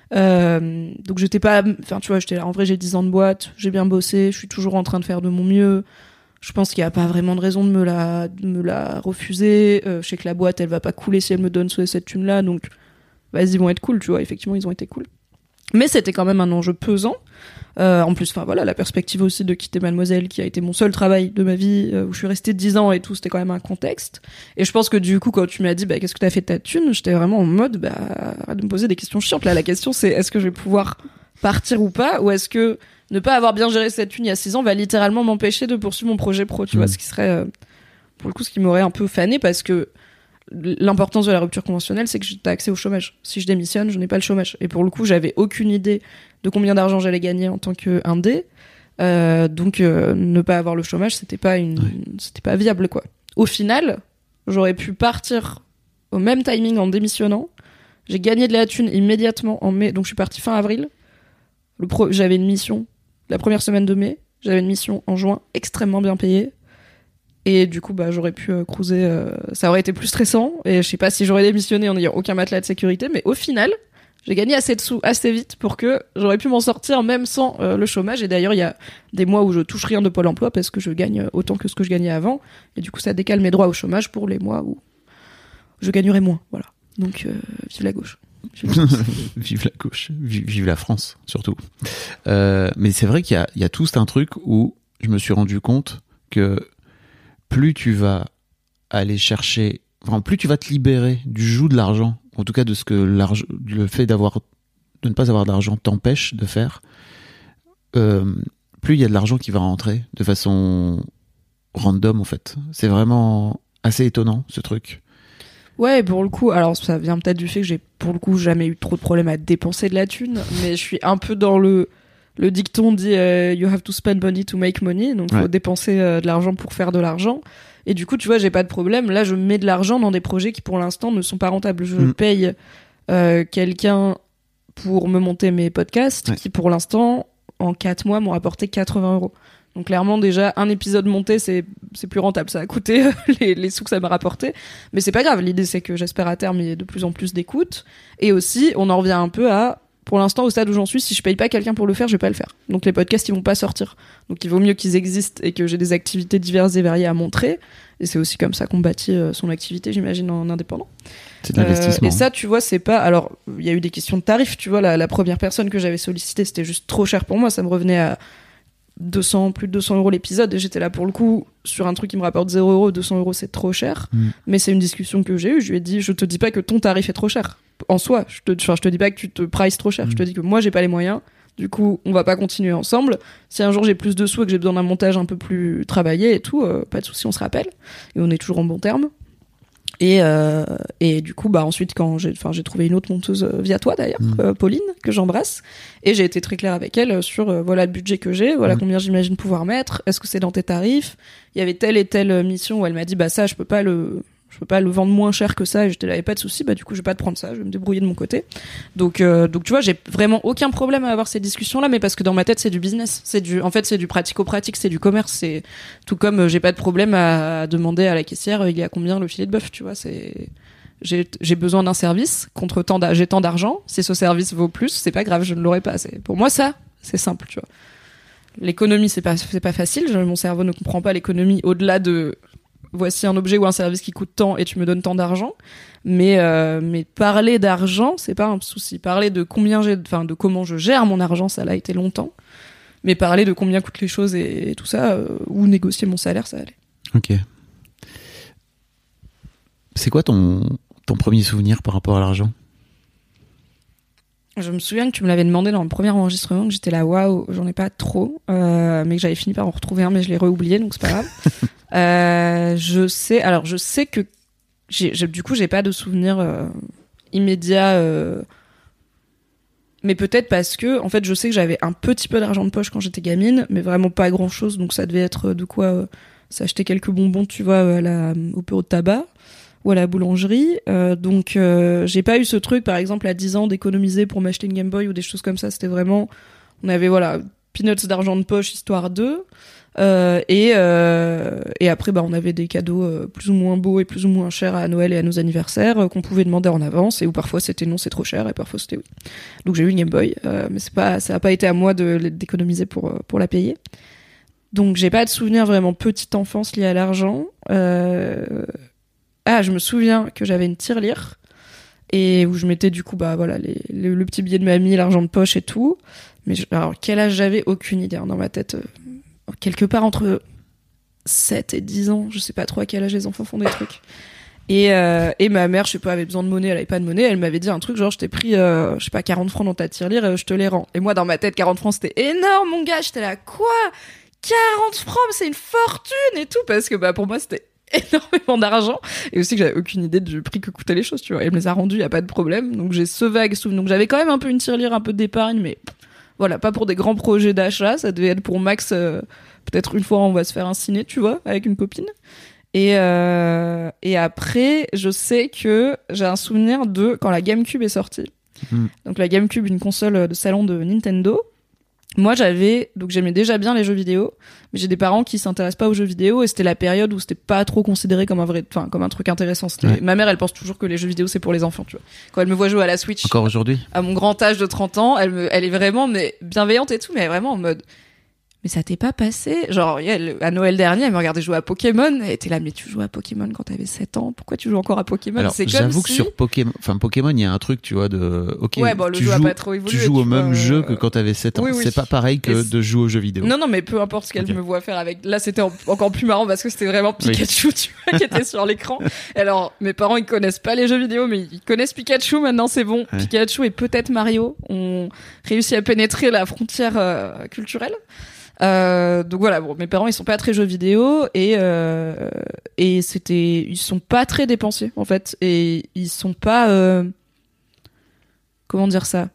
Euh, donc j'étais pas, enfin tu vois, j'étais là, en vrai j'ai dix ans de boîte, j'ai bien bossé, je suis toujours en train de faire de mon mieux. Je pense qu'il y a pas vraiment de raison de me la, de me la refuser. Euh, je sais que la boîte elle va pas couler si elle me donne cette thune là, donc vas-y, ils vont être cool, tu vois. Effectivement ils ont été cool. Mais c'était quand même un enjeu pesant. Euh, en plus, enfin voilà, la perspective aussi de quitter Mademoiselle, qui a été mon seul travail de ma vie, euh, où je suis restée dix ans et tout, c'était quand même un contexte. Et je pense que du coup, quand tu m'as dit, bah, qu'est-ce que t'as fait de ta thune, j'étais vraiment en mode, bah, arrête de me poser des questions chiantes. Là, la question, c'est, est-ce que je vais pouvoir partir ou pas, ou est-ce que ne pas avoir bien géré cette thune il y a six ans va littéralement m'empêcher de poursuivre mon projet pro, tu mmh. vois, ce qui serait, euh, pour le coup, ce qui m'aurait un peu fané, parce que l'importance de la rupture conventionnelle, c'est que t'as accès au chômage. Si je démissionne, je n'ai pas le chômage. Et pour le coup, j'avais aucune idée de combien d'argent j'allais gagner en tant qu'indé. Euh, donc, euh, ne pas avoir le chômage, c'était pas une, ouais. c'était pas viable, quoi. Au final, j'aurais pu partir au même timing en démissionnant. J'ai gagné de la thune immédiatement en mai. Donc, je suis partie fin avril. Le pro... J'avais une mission la première semaine de mai. J'avais une mission en juin extrêmement bien payée. Et du coup, bah, j'aurais pu euh, cruiser. Euh, ça aurait été plus stressant. Et je sais pas si j'aurais démissionné en n'ayant aucun matelas de sécurité. Mais au final, j'ai gagné assez de sous assez vite pour que j'aurais pu m'en sortir même sans euh, le chômage. Et d'ailleurs, il y a des mois où je touche rien de Pôle emploi parce que je gagne autant que ce que je gagnais avant. Et du coup, ça décale mes droits au chômage pour les mois où je gagnerai moins. Voilà. Donc, euh, vive la gauche. Vive la, vive la gauche. Vive, vive la France, surtout. Euh, mais c'est vrai qu'il y a, il y a tout un truc où je me suis rendu compte que plus tu vas aller chercher, enfin, plus tu vas te libérer du joug de l'argent, en tout cas de ce que l'argent, le fait d'avoir, de ne pas avoir d'argent t'empêche de faire, euh, plus il y a de l'argent qui va rentrer de façon random, en fait. C'est vraiment assez étonnant, ce truc. Ouais, pour le coup, alors ça vient peut-être du fait que j'ai, pour le coup, jamais eu trop de problèmes à dépenser de la thune, mais je suis un peu dans le, le dicton dit euh, you have to spend money to make money, donc ouais. faut dépenser euh, de l'argent pour faire de l'argent. Et du coup, tu vois, j'ai pas de problème. Là, je mets de l'argent dans des projets qui, pour l'instant, ne sont pas rentables. Je mmh. paye euh, quelqu'un pour me monter mes podcasts, ouais. qui, pour l'instant, en quatre mois, m'ont rapporté quatre-vingts euros. Donc, clairement, déjà, un épisode monté, c'est, c'est plus rentable. Ça a coûté les, les sous que ça m'a rapporté. Mais c'est pas grave. L'idée, c'est que j'espère à terme, il y ait de plus en plus d'écoute. Et aussi, on en revient un peu à... Pour l'instant, au stade où j'en suis, si je paye pas quelqu'un pour le faire, je vais pas le faire. Donc les podcasts, ils vont pas sortir. Donc il vaut mieux qu'ils existent et que j'ai des activités diverses et variées à montrer. Et c'est aussi comme ça qu'on bâtit euh, son activité, j'imagine, en indépendant. C'est de l'investissement. Euh, et ça, tu vois, c'est pas... Alors, il y a eu des questions de tarifs, tu vois. La, la première personne que j'avais sollicitée, c'était juste trop cher pour moi. Ça me revenait à deux cents, plus de deux cents euros l'épisode, et j'étais là pour le coup sur un truc qui me rapporte zéro euros, deux cents euros c'est trop cher. Mm. Mais c'est une discussion que j'ai eue, je lui ai dit, je te dis pas que ton tarif est trop cher. En soi, je te, enfin, je te dis pas que tu te prices trop cher, mm. je te dis que moi j'ai pas les moyens, du coup on va pas continuer ensemble. Si un jour j'ai plus de sous et que j'ai besoin d'un montage un peu plus travaillé et tout, euh, pas de souci, on se rappelle. Et on est toujours en bon terme. Et, euh, et du coup, bah ensuite, quand j'ai, enfin, j'ai trouvé une autre monteuse euh, via toi d'ailleurs, mmh. euh, Pauline, que j'embrasse, et j'ai été très claire avec elle sur euh, voilà le budget que j'ai, voilà mmh. combien j'imagine pouvoir mettre, est-ce que c'est dans tes tarifs. Il y avait telle et telle mission où elle m'a dit bah ça, je peux pas le, je peux pas le vendre moins cher que ça. Et j'étais là, y a pas de souci, bah du coup, je vais pas te prendre ça, je vais me débrouiller de mon côté. Donc, euh, donc tu vois, j'ai vraiment aucun problème à avoir ces discussions-là, mais parce que dans ma tête, c'est du business, c'est du, en fait, c'est du pratico-pratique, c'est du commerce, c'est tout comme euh, j'ai pas de problème à, à demander à la caissière, il y a combien le filet de bœuf, tu vois, c'est, j'ai, j'ai besoin d'un service contre tant d'argent, j'ai tant d'argent, si ce service vaut plus, c'est pas grave, je ne l'aurai pas. C'est, pour moi, ça, c'est simple, tu vois. L'économie, c'est pas, c'est pas facile, je, mon cerveau ne comprend pas l'économie au-delà de voici un objet ou un service qui coûte tant et tu me donnes tant d'argent. Mais, euh, mais parler d'argent, c'est pas un souci. Parler de combien j'ai, enfin, de comment je gère mon argent, ça l'a été longtemps. Mais parler de combien coûtent les choses et, et tout ça, euh, ou négocier mon salaire, ça allait. Ok. C'est quoi ton, ton premier souvenir par rapport à l'argent ? Je me souviens que tu me l'avais demandé dans le premier enregistrement, que j'étais là, waouh, j'en ai pas trop, euh, mais que j'avais fini par en retrouver un, mais je l'ai re-oublié, donc c'est pas grave. euh, je sais, alors je sais que j'ai, j'ai, du coup, j'ai pas de souvenir euh, immédiat, euh, mais peut-être parce que, en fait, je sais que j'avais un petit peu d'argent de poche quand j'étais gamine, mais vraiment pas grand-chose, donc ça devait être de quoi euh, s'acheter quelques bonbons, tu vois, à la, au bureau de tabac ou à la boulangerie, euh, donc euh, j'ai pas eu ce truc par exemple à dix ans d'économiser pour m'acheter une Game Boy ou des choses comme ça. C'était vraiment, on avait voilà peanuts d'argent de poche histoire d'eux, euh, et euh, et après bah on avait des cadeaux euh, plus ou moins beaux et plus ou moins chers à Noël et à nos anniversaires euh, qu'on pouvait demander en avance, et où parfois c'était non c'est trop cher et parfois c'était oui. Donc j'ai eu une Game Boy, euh, mais c'est pas, ça a pas été à moi de d'économiser pour pour la payer. Donc j'ai pas de souvenir vraiment petite enfance lié à l'argent. Euh, Ah, je me souviens que j'avais une tirelire et où je mettais du coup bah voilà les, le, le petit billet de mamie, l'argent de poche et tout. Mais je, alors quel âge j'avais, aucune idée, hein, dans ma tête, euh, quelque part entre sept et dix ans, je sais pas trop à quel âge les enfants font des trucs. Et euh, et ma mère, je sais pas, avait besoin de monnaie, elle avait pas de monnaie, elle m'avait dit un truc genre je t'ai pris euh, je sais pas quarante francs dans ta tirelire, euh, je te les rends. Et moi dans ma tête quarante francs c'était énorme mon gars, j'étais là quoi quarante francs, c'est une fortune et tout, parce que bah pour moi c'était énormément d'argent, et aussi que j'avais aucune idée du prix que coûtaient les choses, tu vois. Elle me les a rendus, y a pas de problème. Donc j'ai ce vague souvenir. Donc j'avais quand même un peu une tirelire, un peu d'épargne, mais voilà, pas pour des grands projets d'achat. Ça devait être pour max, euh, peut-être une fois on va se faire un ciné, tu vois, avec une copine. Et euh, et après, je sais que j'ai un souvenir de quand la GameCube est sortie. Mmh. Donc la GameCube, une console de salon de Nintendo. Moi, j'avais, donc j'aimais déjà bien les jeux vidéo, mais j'ai des parents qui s'intéressent pas aux jeux vidéo, et c'était la période où c'était pas trop considéré comme un vrai, enfin, comme un truc intéressant. C'était, ouais. Ma mère, elle pense toujours que les jeux vidéo, c'est pour les enfants, tu vois. Quand elle me voit jouer à la Switch. Encore aujourd'hui? À mon grand âge de trente ans, elle me, elle est vraiment, mais bienveillante et tout, mais elle est vraiment en mode, mais ça t'est pas passé? Genre, elle, à Noël dernier, elle me regardait jouer à Pokémon, elle était là, mais tu jouais à Pokémon quand t'avais sept ans, pourquoi tu joues encore à Pokémon? Alors, c'est j'avoue comme que si... sur Pokémon, enfin, Pokémon, il y a un truc, tu vois, de, ok, ouais, bon, le tu jeu joues, a pas trop évolué, tu joues au tu même vois, jeu euh... que quand t'avais sept ans. Oui, oui. C'est pas pareil que de jouer aux jeux vidéo. Non, non, mais peu importe ce qu'elle okay. me voit faire avec, là, c'était en... encore plus marrant parce que c'était vraiment Pikachu, oui. tu vois, qui était sur l'écran. Alors, mes parents, ils connaissent pas les jeux vidéo, mais ils connaissent Pikachu, maintenant, c'est bon. Ouais. Pikachu et peut-être Mario ont réussi à pénétrer la frontière euh, culturelle. Euh, donc voilà, bon, mes parents ils sont pas très jeux vidéo, et euh, et c'était, ils sont pas très dépensiers en fait, et ils sont pas euh, comment dire ça.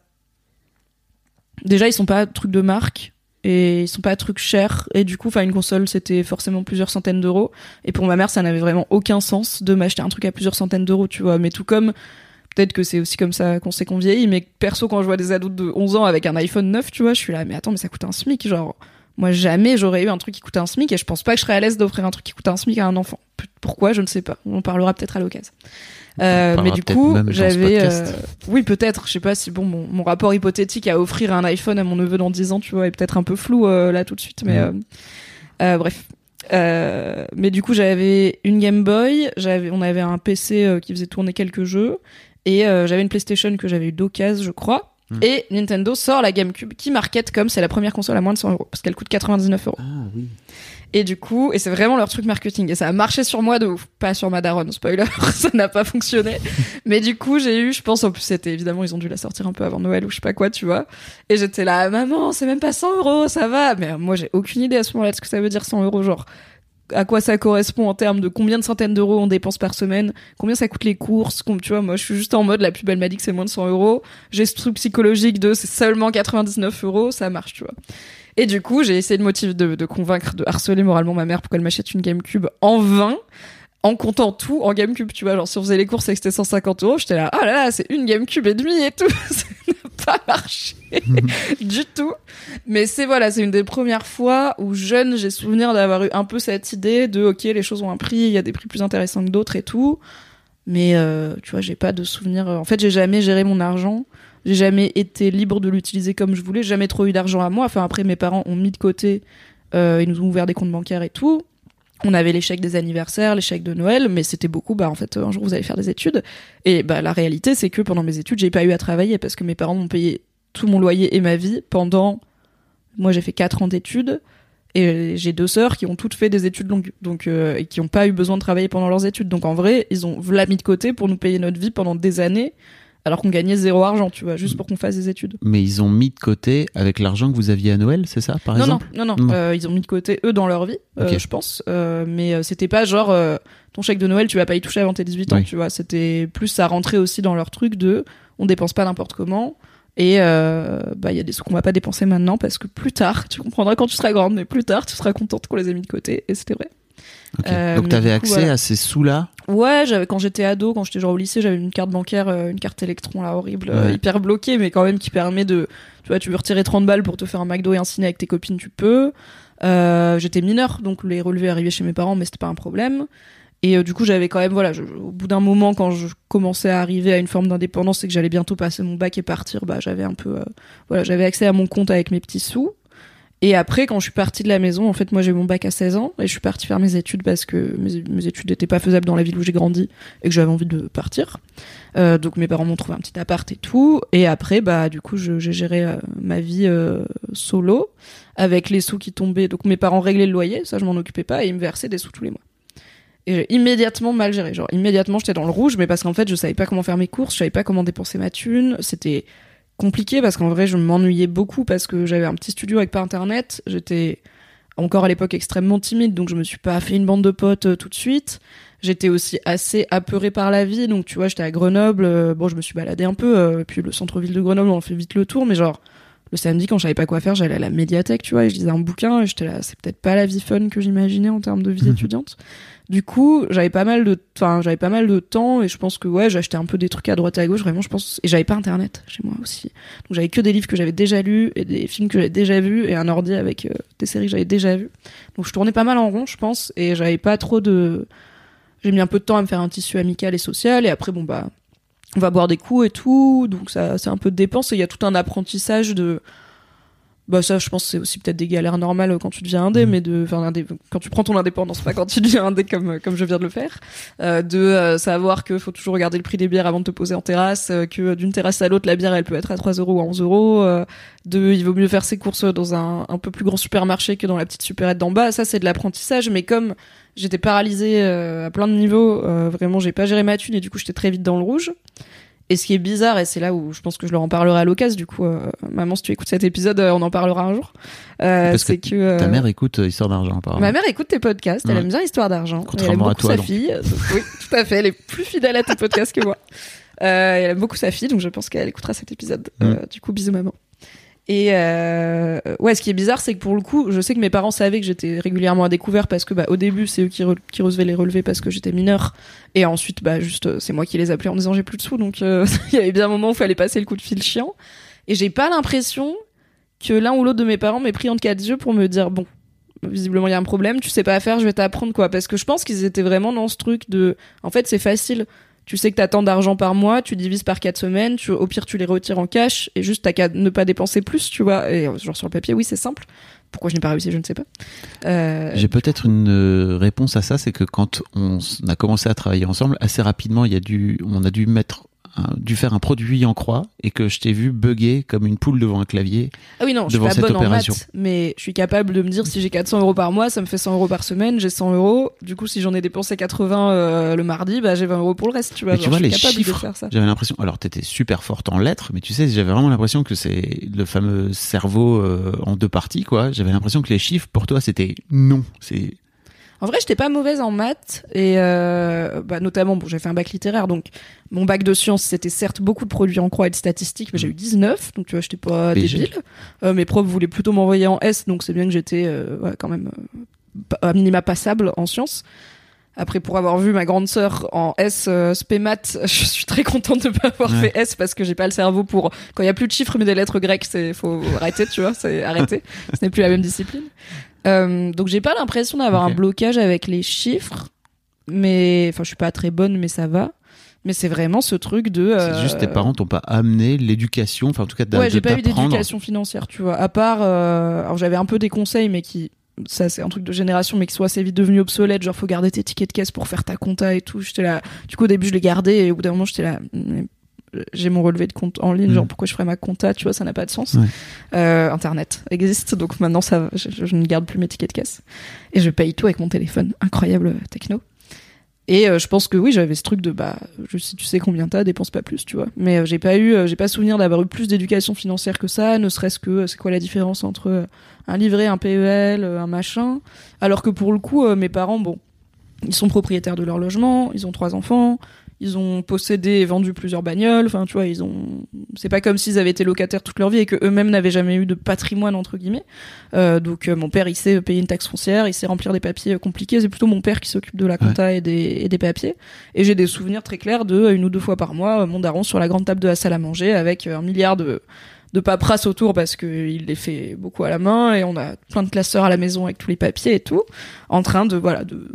Déjà ils sont pas trucs de marque, et ils sont pas trucs chers, et du coup enfin une console c'était forcément plusieurs centaines d'euros, et pour ma mère ça n'avait vraiment aucun sens de m'acheter un truc à plusieurs centaines d'euros, tu vois. Mais tout comme peut-être que c'est aussi comme ça qu'on sait qu'on vieillit, mais perso quand je vois des ados de onze ans avec un iPhone neuf, tu vois, je suis là mais attends, mais ça coûte un SMIC, genre. Moi, jamais j'aurais eu un truc qui coûtait un SMIC, et je pense pas que je serais à l'aise d'offrir un truc qui coûte un SMIC à un enfant. Pourquoi? Je ne sais pas. On en parlera peut-être à l'occasion. Euh, mais du coup, j'avais, euh... oui, peut-être. Je sais pas si bon, mon, mon rapport hypothétique à offrir un iPhone à mon neveu dans dix ans, tu vois, est peut-être un peu flou, euh, là, tout de suite, mais, mmh. euh, euh, bref. Euh, mais du coup, j'avais une Game Boy, j'avais, on avait un P C euh, qui faisait tourner quelques jeux, et euh, j'avais une PlayStation que j'avais eu d'occasion, je crois. Mmh. Et Nintendo sort la GameCube qui market comme c'est la première console à moins de cent euros parce qu'elle coûte quatre-vingt-dix-neuf euros. Ah oui. Et du coup, et c'est vraiment leur truc marketing. Et ça a marché sur moi de ouf. Pas sur ma daronne, spoiler, ça n'a pas fonctionné. Mais du coup, j'ai eu, je pense, en plus, c'était évidemment, ils ont dû la sortir un peu avant Noël ou je sais pas quoi, tu vois. Et j'étais là, maman, c'est même pas cent euros, ça va. Mais moi, j'ai aucune idée à ce moment-là de ce que ça veut dire cent euros, genre. À quoi ça correspond en termes de combien de centaines d'euros on dépense par semaine, combien ça coûte les courses, tu vois, moi je suis juste en mode la pub elle m'a dit que c'est moins de cent euros, j'ai ce truc psychologique de c'est seulement quatre-vingt-dix-neuf euros, ça marche, tu vois. Et du coup j'ai essayé de motiver, de, de convaincre, de harceler moralement ma mère pour qu'elle m'achète une GameCube en vain, en comptant tout en GameCube, tu vois, genre si on faisait les courses et que c'était cent cinquante euros, j'étais là, oh là là, c'est une GameCube et demie et tout, ça n'a pas marché du tout. Mais c'est voilà, c'est une des premières fois où jeune, j'ai souvenir d'avoir eu un peu cette idée de ok, les choses ont un prix, il y a des prix plus intéressants que d'autres et tout. Mais euh, tu vois, j'ai pas de souvenir. En fait, j'ai jamais géré mon argent. J'ai jamais été libre de l'utiliser comme je voulais. J'ai jamais trop eu d'argent à moi. Enfin, après, mes parents ont mis de côté. Euh, ils nous ont ouvert des comptes bancaires et tout. On avait les chèques des anniversaires, les chèques de Noël, mais c'était beaucoup, bah, en fait, un jour, vous allez faire des études. Et, bah, la réalité, c'est que pendant mes études, j'ai pas eu à travailler parce que mes parents m'ont payé tout mon loyer et ma vie pendant, moi, j'ai fait quatre ans d'études et j'ai deux sœurs qui ont toutes fait des études longues, donc, euh, et qui ont pas eu besoin de travailler pendant leurs études. Donc, en vrai, ils ont v'là mis de côté pour nous payer notre vie pendant des années. Alors qu'on gagnait zéro argent, tu vois, juste pour qu'on fasse des études. Mais ils ont mis de côté avec l'argent que vous aviez à Noël, c'est ça, par non, exemple? Non, non, non, non. Euh, ils ont mis de côté, eux, dans leur vie, euh, okay. je pense. Euh, mais euh, c'était pas genre, euh, ton chèque de Noël, tu vas pas y toucher avant tes dix-huit ans, oui. Tu vois. C'était plus, ça rentrait aussi dans leur truc de, on dépense pas n'importe comment. Et euh, bah il y a des sous qu'on va pas dépenser maintenant parce que plus tard, tu comprendras quand tu seras grande, mais plus tard, tu seras contente qu'on les ait mis de côté. Et c'était vrai. Okay. Euh, Donc t'avais accès voilà. à ces sous-là? Ouais, j'avais quand j'étais ado, quand j'étais genre au lycée, j'avais une carte bancaire, euh, une carte électron là horrible, ouais. euh, hyper bloquée, mais quand même qui permet de, tu vois, tu veux retirer trente balles pour te faire un McDo et un ciné avec tes copines, tu peux. Euh, j'étais mineure, donc les relevés arrivaient chez mes parents, mais c'était pas un problème. Et euh, du coup, j'avais quand même, voilà, je, au bout d'un moment, quand je commençais à arriver à une forme d'indépendance et que j'allais bientôt passer mon bac et partir, bah j'avais un peu, euh, voilà, j'avais accès à mon compte avec mes petits sous. Et après, quand je suis partie de la maison, en fait, moi j'ai eu mon bac à seize ans et je suis partie faire mes études parce que mes, mes études n'étaient pas faisables dans la ville où j'ai grandi et que j'avais envie de partir. Euh, donc mes parents m'ont trouvé un petit appart et tout. Et après, bah du coup, je, j'ai géré euh, ma vie euh, solo avec les sous qui tombaient. Donc mes parents réglaient le loyer, ça je m'en occupais pas, et ils me versaient des sous tous les mois. Et j'ai immédiatement mal géré. Genre immédiatement, j'étais dans le rouge, mais parce qu'en fait, je savais pas comment faire mes courses, je savais pas comment dépenser ma thune. C'était compliqué parce qu'en vrai je m'ennuyais beaucoup parce que j'avais un petit studio avec pas internet, j'étais encore à l'époque extrêmement timide donc je me suis pas fait une bande de potes euh, tout de suite, j'étais aussi assez apeurée par la vie donc tu vois j'étais à Grenoble, euh, bon je me suis baladée un peu euh, puis le centre-ville de Grenoble on fait vite le tour mais genre le samedi quand je savais pas quoi faire j'allais à la médiathèque tu vois et je lisais un bouquin et j'étais là c'est peut-être pas la vie fun que j'imaginais en termes de vie mmh. étudiante. Du coup, j'avais pas mal de, enfin, j'avais pas mal de temps et je pense que ouais, j'achetais un peu des trucs à droite et à gauche, vraiment, je pense, et j'avais pas internet chez moi aussi. Donc j'avais que des livres que j'avais déjà lus et des films que j'avais déjà vus et un ordi avec euh, des séries que j'avais déjà vues. Donc je tournais pas mal en rond, je pense, et j'avais pas trop de, j'ai mis un peu de temps à me faire un tissu amical et social et après bon bah, on va boire des coups et tout, donc ça, c'est un peu de dépenses et il y a tout un apprentissage de bah ça je pense que c'est aussi peut-être des galères normales quand tu deviens indé mmh. mais de enfin indé, quand tu prends ton indépendance pas quand tu deviens indé comme comme je viens de le faire euh, de euh, savoir que faut toujours regarder le prix des bières avant de te poser en terrasse euh, que d'une terrasse à l'autre la bière elle peut être à trois euros ou à onze euros euh, de il vaut mieux faire ses courses dans un un peu plus grand supermarché que dans la petite supérette d'en bas ça c'est de l'apprentissage mais comme j'étais paralysée euh, à plein de niveaux euh, vraiment j'ai pas géré ma thune et du coup j'étais très vite dans le rouge. Et ce qui est bizarre, et c'est là où je pense que je leur en parlerai à l'occasion, du coup, euh, maman, si tu écoutes cet épisode, euh, on en parlera un jour. Euh, Parce c'est que, que euh, ta mère écoute euh, Histoire d'argent, apparemment. Ma mère écoute tes podcasts, ouais. Elle aime bien Histoire d'argent. Contrairement elle aime beaucoup à toi, sa donc. fille. Donc, oui, tout à fait, elle est plus fidèle à tes podcasts que moi. Euh, elle aime beaucoup sa fille, donc je pense qu'elle écoutera cet épisode. Mm. Euh, du coup, bisous maman. Et euh, ouais, ce qui est bizarre, c'est que pour le coup, je sais que mes parents savaient que j'étais régulièrement à découvert parce que bah au début, c'est eux qui, re- qui recevaient les relevés parce que j'étais mineure, et ensuite bah juste c'est moi qui les appelais en disant j'ai plus de sous, donc euh, il y avait bien un moment où il fallait passer le coup de fil chiant. Et j'ai pas l'impression que l'un ou l'autre de mes parents m'ait pris entre quatre yeux pour me dire bon, visiblement il y a un problème, tu sais pas faire, je vais t'apprendre quoi, parce que je pense qu'ils étaient vraiment dans ce truc de, en fait c'est facile. Tu sais que t'as tant d'argent par mois, tu divises par quatre semaines, tu, au pire tu les retires en cash et juste t'as qu'à ne pas dépenser plus, tu vois. Et genre sur le papier, oui c'est simple. Pourquoi je n'ai pas réussi, je ne sais pas. Euh... J'ai peut-être une réponse à ça, c'est que quand on a commencé à travailler ensemble, assez rapidement, il y a dû, on a dû mettre un- dû faire un produit en croix et que je t'ai vu bugger comme une poule devant un clavier. Ah oui, non, je suis devant pas cette bonne opération. en maths, mais je suis capable de me dire si j'ai quatre cents euros par mois, ça me fait cent euros par semaine, j'ai cent euros. Du coup, si j'en ai dépensé quatre-vingts euh, le mardi, bah j'ai vingt euros pour le reste, tu vois. Mais tu Genre, vois, je suis les capable de chiffres, faire ça. j'avais l'impression, alors t'étais super forte en lettres, mais tu sais, j'avais vraiment l'impression que c'est le fameux cerveau euh, en deux parties, quoi. J'avais l'impression que les chiffres, pour toi, c'était non. C'est En vrai, j'étais pas mauvaise en maths et euh, bah, notamment, bon, j'ai fait un bac littéraire, donc mon bac de sciences, c'était certes beaucoup de produits en croix et de statistiques, mais j'ai eu dix-neuf, donc tu vois, j'étais pas P débile. G. Euh, mes profs voulaient plutôt m'envoyer en S, donc c'est bien que j'étais euh, ouais, quand même euh, à minima passable en sciences. Après, pour avoir vu ma grande sœur en S euh, spé maths, je suis très contente de pas avoir Ouais. fait S parce que j'ai pas le cerveau pour quand il y a plus de chiffres mais des lettres grecques, c'est faut arrêter, tu vois, c'est arrêter. Ce n'est plus la même discipline. Euh, donc j'ai pas l'impression d'avoir Ok. un blocage avec les chiffres, mais enfin je suis pas très bonne, mais ça va. Mais c'est vraiment ce truc de. c'est euh, juste tes parents t'ont pas amené l'éducation, enfin en tout cas d'a- Ouais, de j'ai pas eu t'apprendre. d'éducation financière, tu vois. À part, euh, alors j'avais un peu des conseils, mais qui, ça c'est un truc de génération, mais qui sont assez vite devenus obsolètes. Genre, faut garder tes tickets de caisse pour faire ta compta et tout. J'étais là. Du coup, au début, je les gardais et au bout d'un moment, j'étais là. mais J'ai mon relevé de compte en ligne, Mm. genre pourquoi je ferais ma compta, tu vois, ça n'a pas de sens. Ouais. Euh, Internet existe, donc maintenant ça, va, je, je ne garde plus mes tickets de caisse et je paye tout avec mon téléphone, incroyable euh, techno. Et euh, je pense que oui, j'avais ce truc de bah, je, si tu sais combien t'as, dépense pas plus, tu vois. Mais euh, j'ai pas eu, euh, j'ai pas souvenir d'avoir eu plus d'éducation financière que ça, ne serait-ce que euh, c'est quoi la différence entre euh, un livret, un P E L, euh, un machin. Alors que pour le coup, euh, mes parents, bon, ils sont propriétaires de leur logement, ils ont trois enfants, ils ont possédé et vendu plusieurs bagnoles. Enfin, tu vois, ils ont. C'est pas comme s'ils avaient été locataires toute leur vie et que eux-mêmes n'avaient jamais eu de patrimoine entre guillemets. Euh, donc, euh, mon père, il sait payer une taxe foncière, il sait remplir des papiers euh, compliqués. C'est plutôt mon père qui s'occupe de la compta et, des, et des papiers. Et j'ai des souvenirs très clairs de euh, une ou deux fois par mois, euh, mon daron sur la grande table de la salle à manger avec euh, un milliard de de paperasse autour parce que il les fait beaucoup à la main et on a plein de classeurs à la maison avec tous les papiers et tout, en train de voilà de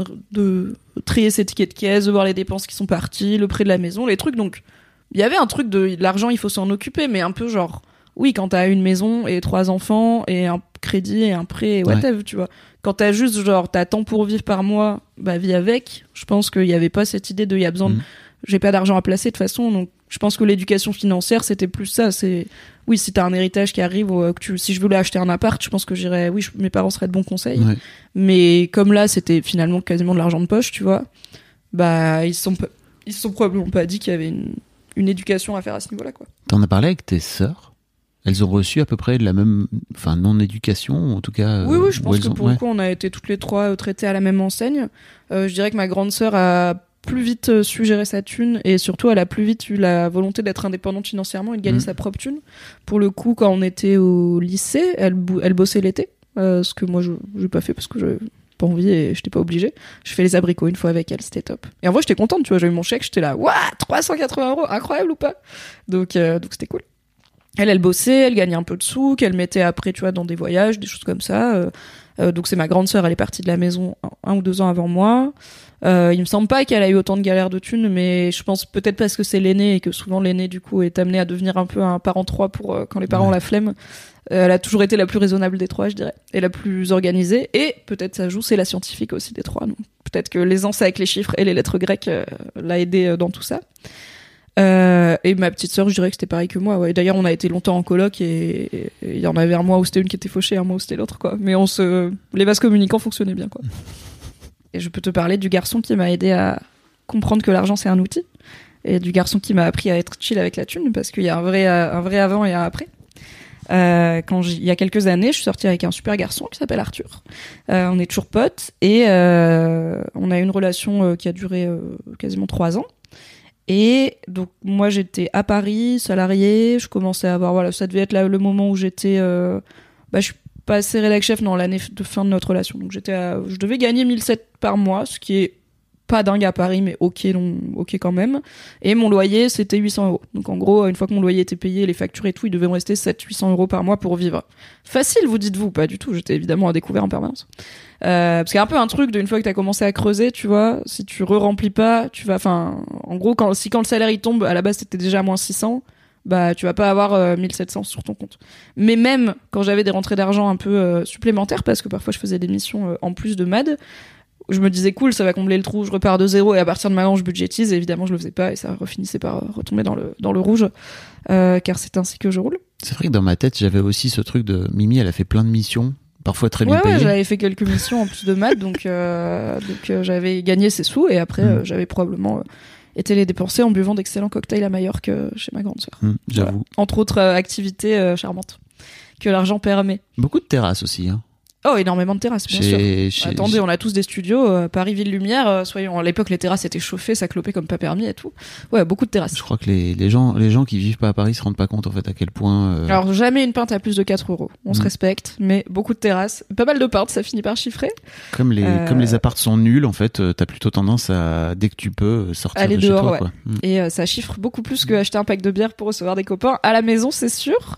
de trier ses tickets de caisse, de voir les dépenses qui sont parties, le prêt de la maison, les trucs. Donc il y avait un truc de l'argent, il faut s'en occuper, mais un peu genre oui, quand t'as une maison et trois enfants et un crédit et un prêt et whatever, tu vois. Quand t'as juste genre t'as tant pour vivre par mois, bah vis avec. Je pense qu'il y avait pas cette idée de il y a besoin de Mhm. j'ai pas d'argent à placer de toute façon, donc je pense que l'éducation financière c'était plus ça. C'est oui, si t'as un héritage qui arrive ou euh, que tu si je voulais acheter un appart, je pense que j'irais oui, je- mes parents seraient de bons conseils. Ouais. Mais comme là c'était finalement quasiment de l'argent de poche, tu vois, bah ils se sont pas- ils se sont probablement pas dit qu'il y avait une une éducation à faire à ce niveau-là, quoi. T'en as parlé avec tes sœurs? Elles ont reçu à peu près de la même, enfin non-éducation, ou en tout cas. Oui, euh, oui, je où pense elles que ont- pour ouais. le coup, on a été toutes les trois euh, traitées à la même enseigne. Euh, je dirais que ma grande sœur a plus vite euh, su gérer sa thune et surtout, elle a plus vite eu la volonté d'être indépendante financièrement et de gagner Mhm. sa propre thune. Pour le coup, quand on était au lycée, elle, bou- elle bossait l'été, euh, ce que moi, je n'ai pas fait parce que j'avais pas envie et j'étais pas obligée. Je fais les abricots une fois avec elle, c'était top. Et en vrai, j'étais contente, tu vois, j'ai eu mon chèque, j'étais là, waouh, trois cent quatre-vingts euros, incroyable ou pas? Donc, euh, donc c'était cool. Elle, elle bossait, elle gagnait un peu de sous, qu'elle mettait après, tu vois, dans des voyages, des choses comme ça. Euh, euh, donc c'est ma grande sœur, elle est partie de la maison un, un ou deux ans avant moi. Euh, il me semble pas qu'elle a eu autant de galères de thunes, mais je pense peut-être parce que c'est l'aîné et que souvent l'aîné du coup est amené à devenir un peu un parent trois pour euh, quand les parents ont Ouais. la flemme. Euh, elle a toujours été la plus raisonnable des trois, je dirais, et la plus organisée. Et peut-être ça joue, c'est la scientifique aussi des trois. Donc peut-être que l'aisance avec les chiffres et les lettres grecques euh, l'a aidée euh, dans tout ça. Euh, et ma petite sœur, je dirais que c'était pareil que moi. Ouais. D'ailleurs, on a été longtemps en coloc et il y en avait un mois où c'était une qui était fauchée, un mois où c'était l'autre, quoi. Mais on se, les vases communicants fonctionnaient bien, quoi. Et je peux te parler du garçon qui m'a aidé à comprendre que l'argent c'est un outil, et du garçon qui m'a appris à être chill avec la thune, parce qu'il y a un vrai, un vrai avant et un après. Euh, quand il y a quelques années, je suis sortie avec un super garçon qui s'appelle Arthur. Euh, on est toujours potes et euh, on a eu une relation euh, qui a duré euh, quasiment trois ans. Et donc moi j'étais à Paris, salariée, je commençais à avoir voilà, ça devait être là le moment où j'étais euh, bah je suis passée rédac chef dans l'année de fin de notre relation. Donc j'étais à, je devais gagner mille sept par mois, ce qui est pas dingue à Paris mais OK non, OK quand même. Et mon loyer c'était huit cents euros. Donc en gros, une fois que mon loyer était payé, les factures et tout, il devait me rester sept à huit cents euros par mois pour vivre. Facile, vous dites-vous? Pas du tout, j'étais évidemment à découvert en permanence. Euh, parce qu'il y a un peu un truc d'une fois que t'as commencé à creuser, tu vois, si tu re-remplis pas, tu vas, enfin, en gros, quand, si quand le salaire il tombe, à la base c'était déjà à moins six cents, bah tu vas pas avoir euh, mille sept cents sur ton compte. Mais même quand j'avais des rentrées d'argent un peu euh, supplémentaires, parce que parfois je faisais des missions euh, en plus de M A D, je me disais cool, ça va combler le trou, je repars de zéro et à partir de maintenant je budgétise et évidemment je le faisais pas et ça refinissait par retomber dans le dans le rouge euh, car c'est ainsi que je roule. C'est vrai que dans ma tête j'avais aussi ce truc de Mimi, elle a fait plein de missions, parfois très bien ouais, payées. Ouais, j'avais fait quelques missions en plus de maths donc euh, donc euh, j'avais gagné ses sous et après mmh. euh, j'avais probablement euh, été les dépenser en buvant d'excellents cocktails à Majorque euh, chez ma grande sœur. Mmh, j'avoue. Voilà. Entre autres euh, activités euh, charmantes que l'argent permet. Beaucoup de terrasses aussi hein. Oh, énormément de terrasses, bien chez, sûr. Chez, Attendez, chez... on a tous des studios, euh, Paris Ville Lumière, euh, soyons. À l'époque, les terrasses étaient chauffées, ça clopait comme pas permis et tout. Ouais, beaucoup de terrasses. Je crois que les, les gens, les gens qui vivent pas à Paris se rendent pas compte en fait à quel point. Euh... Alors jamais une pinte à plus de quatre euros. On mmh. se respecte, mais beaucoup de terrasses, pas mal de pintes, ça finit par chiffrer. Comme les, euh... comme les apparts sont nuls, en fait, euh, t'as plutôt tendance à dès que tu peux sortir aller de dehors, chez toi. Ouais. Quoi. Mmh. Et euh, ça chiffre beaucoup plus que acheter un pack de bière pour recevoir des copains à la maison, c'est sûr.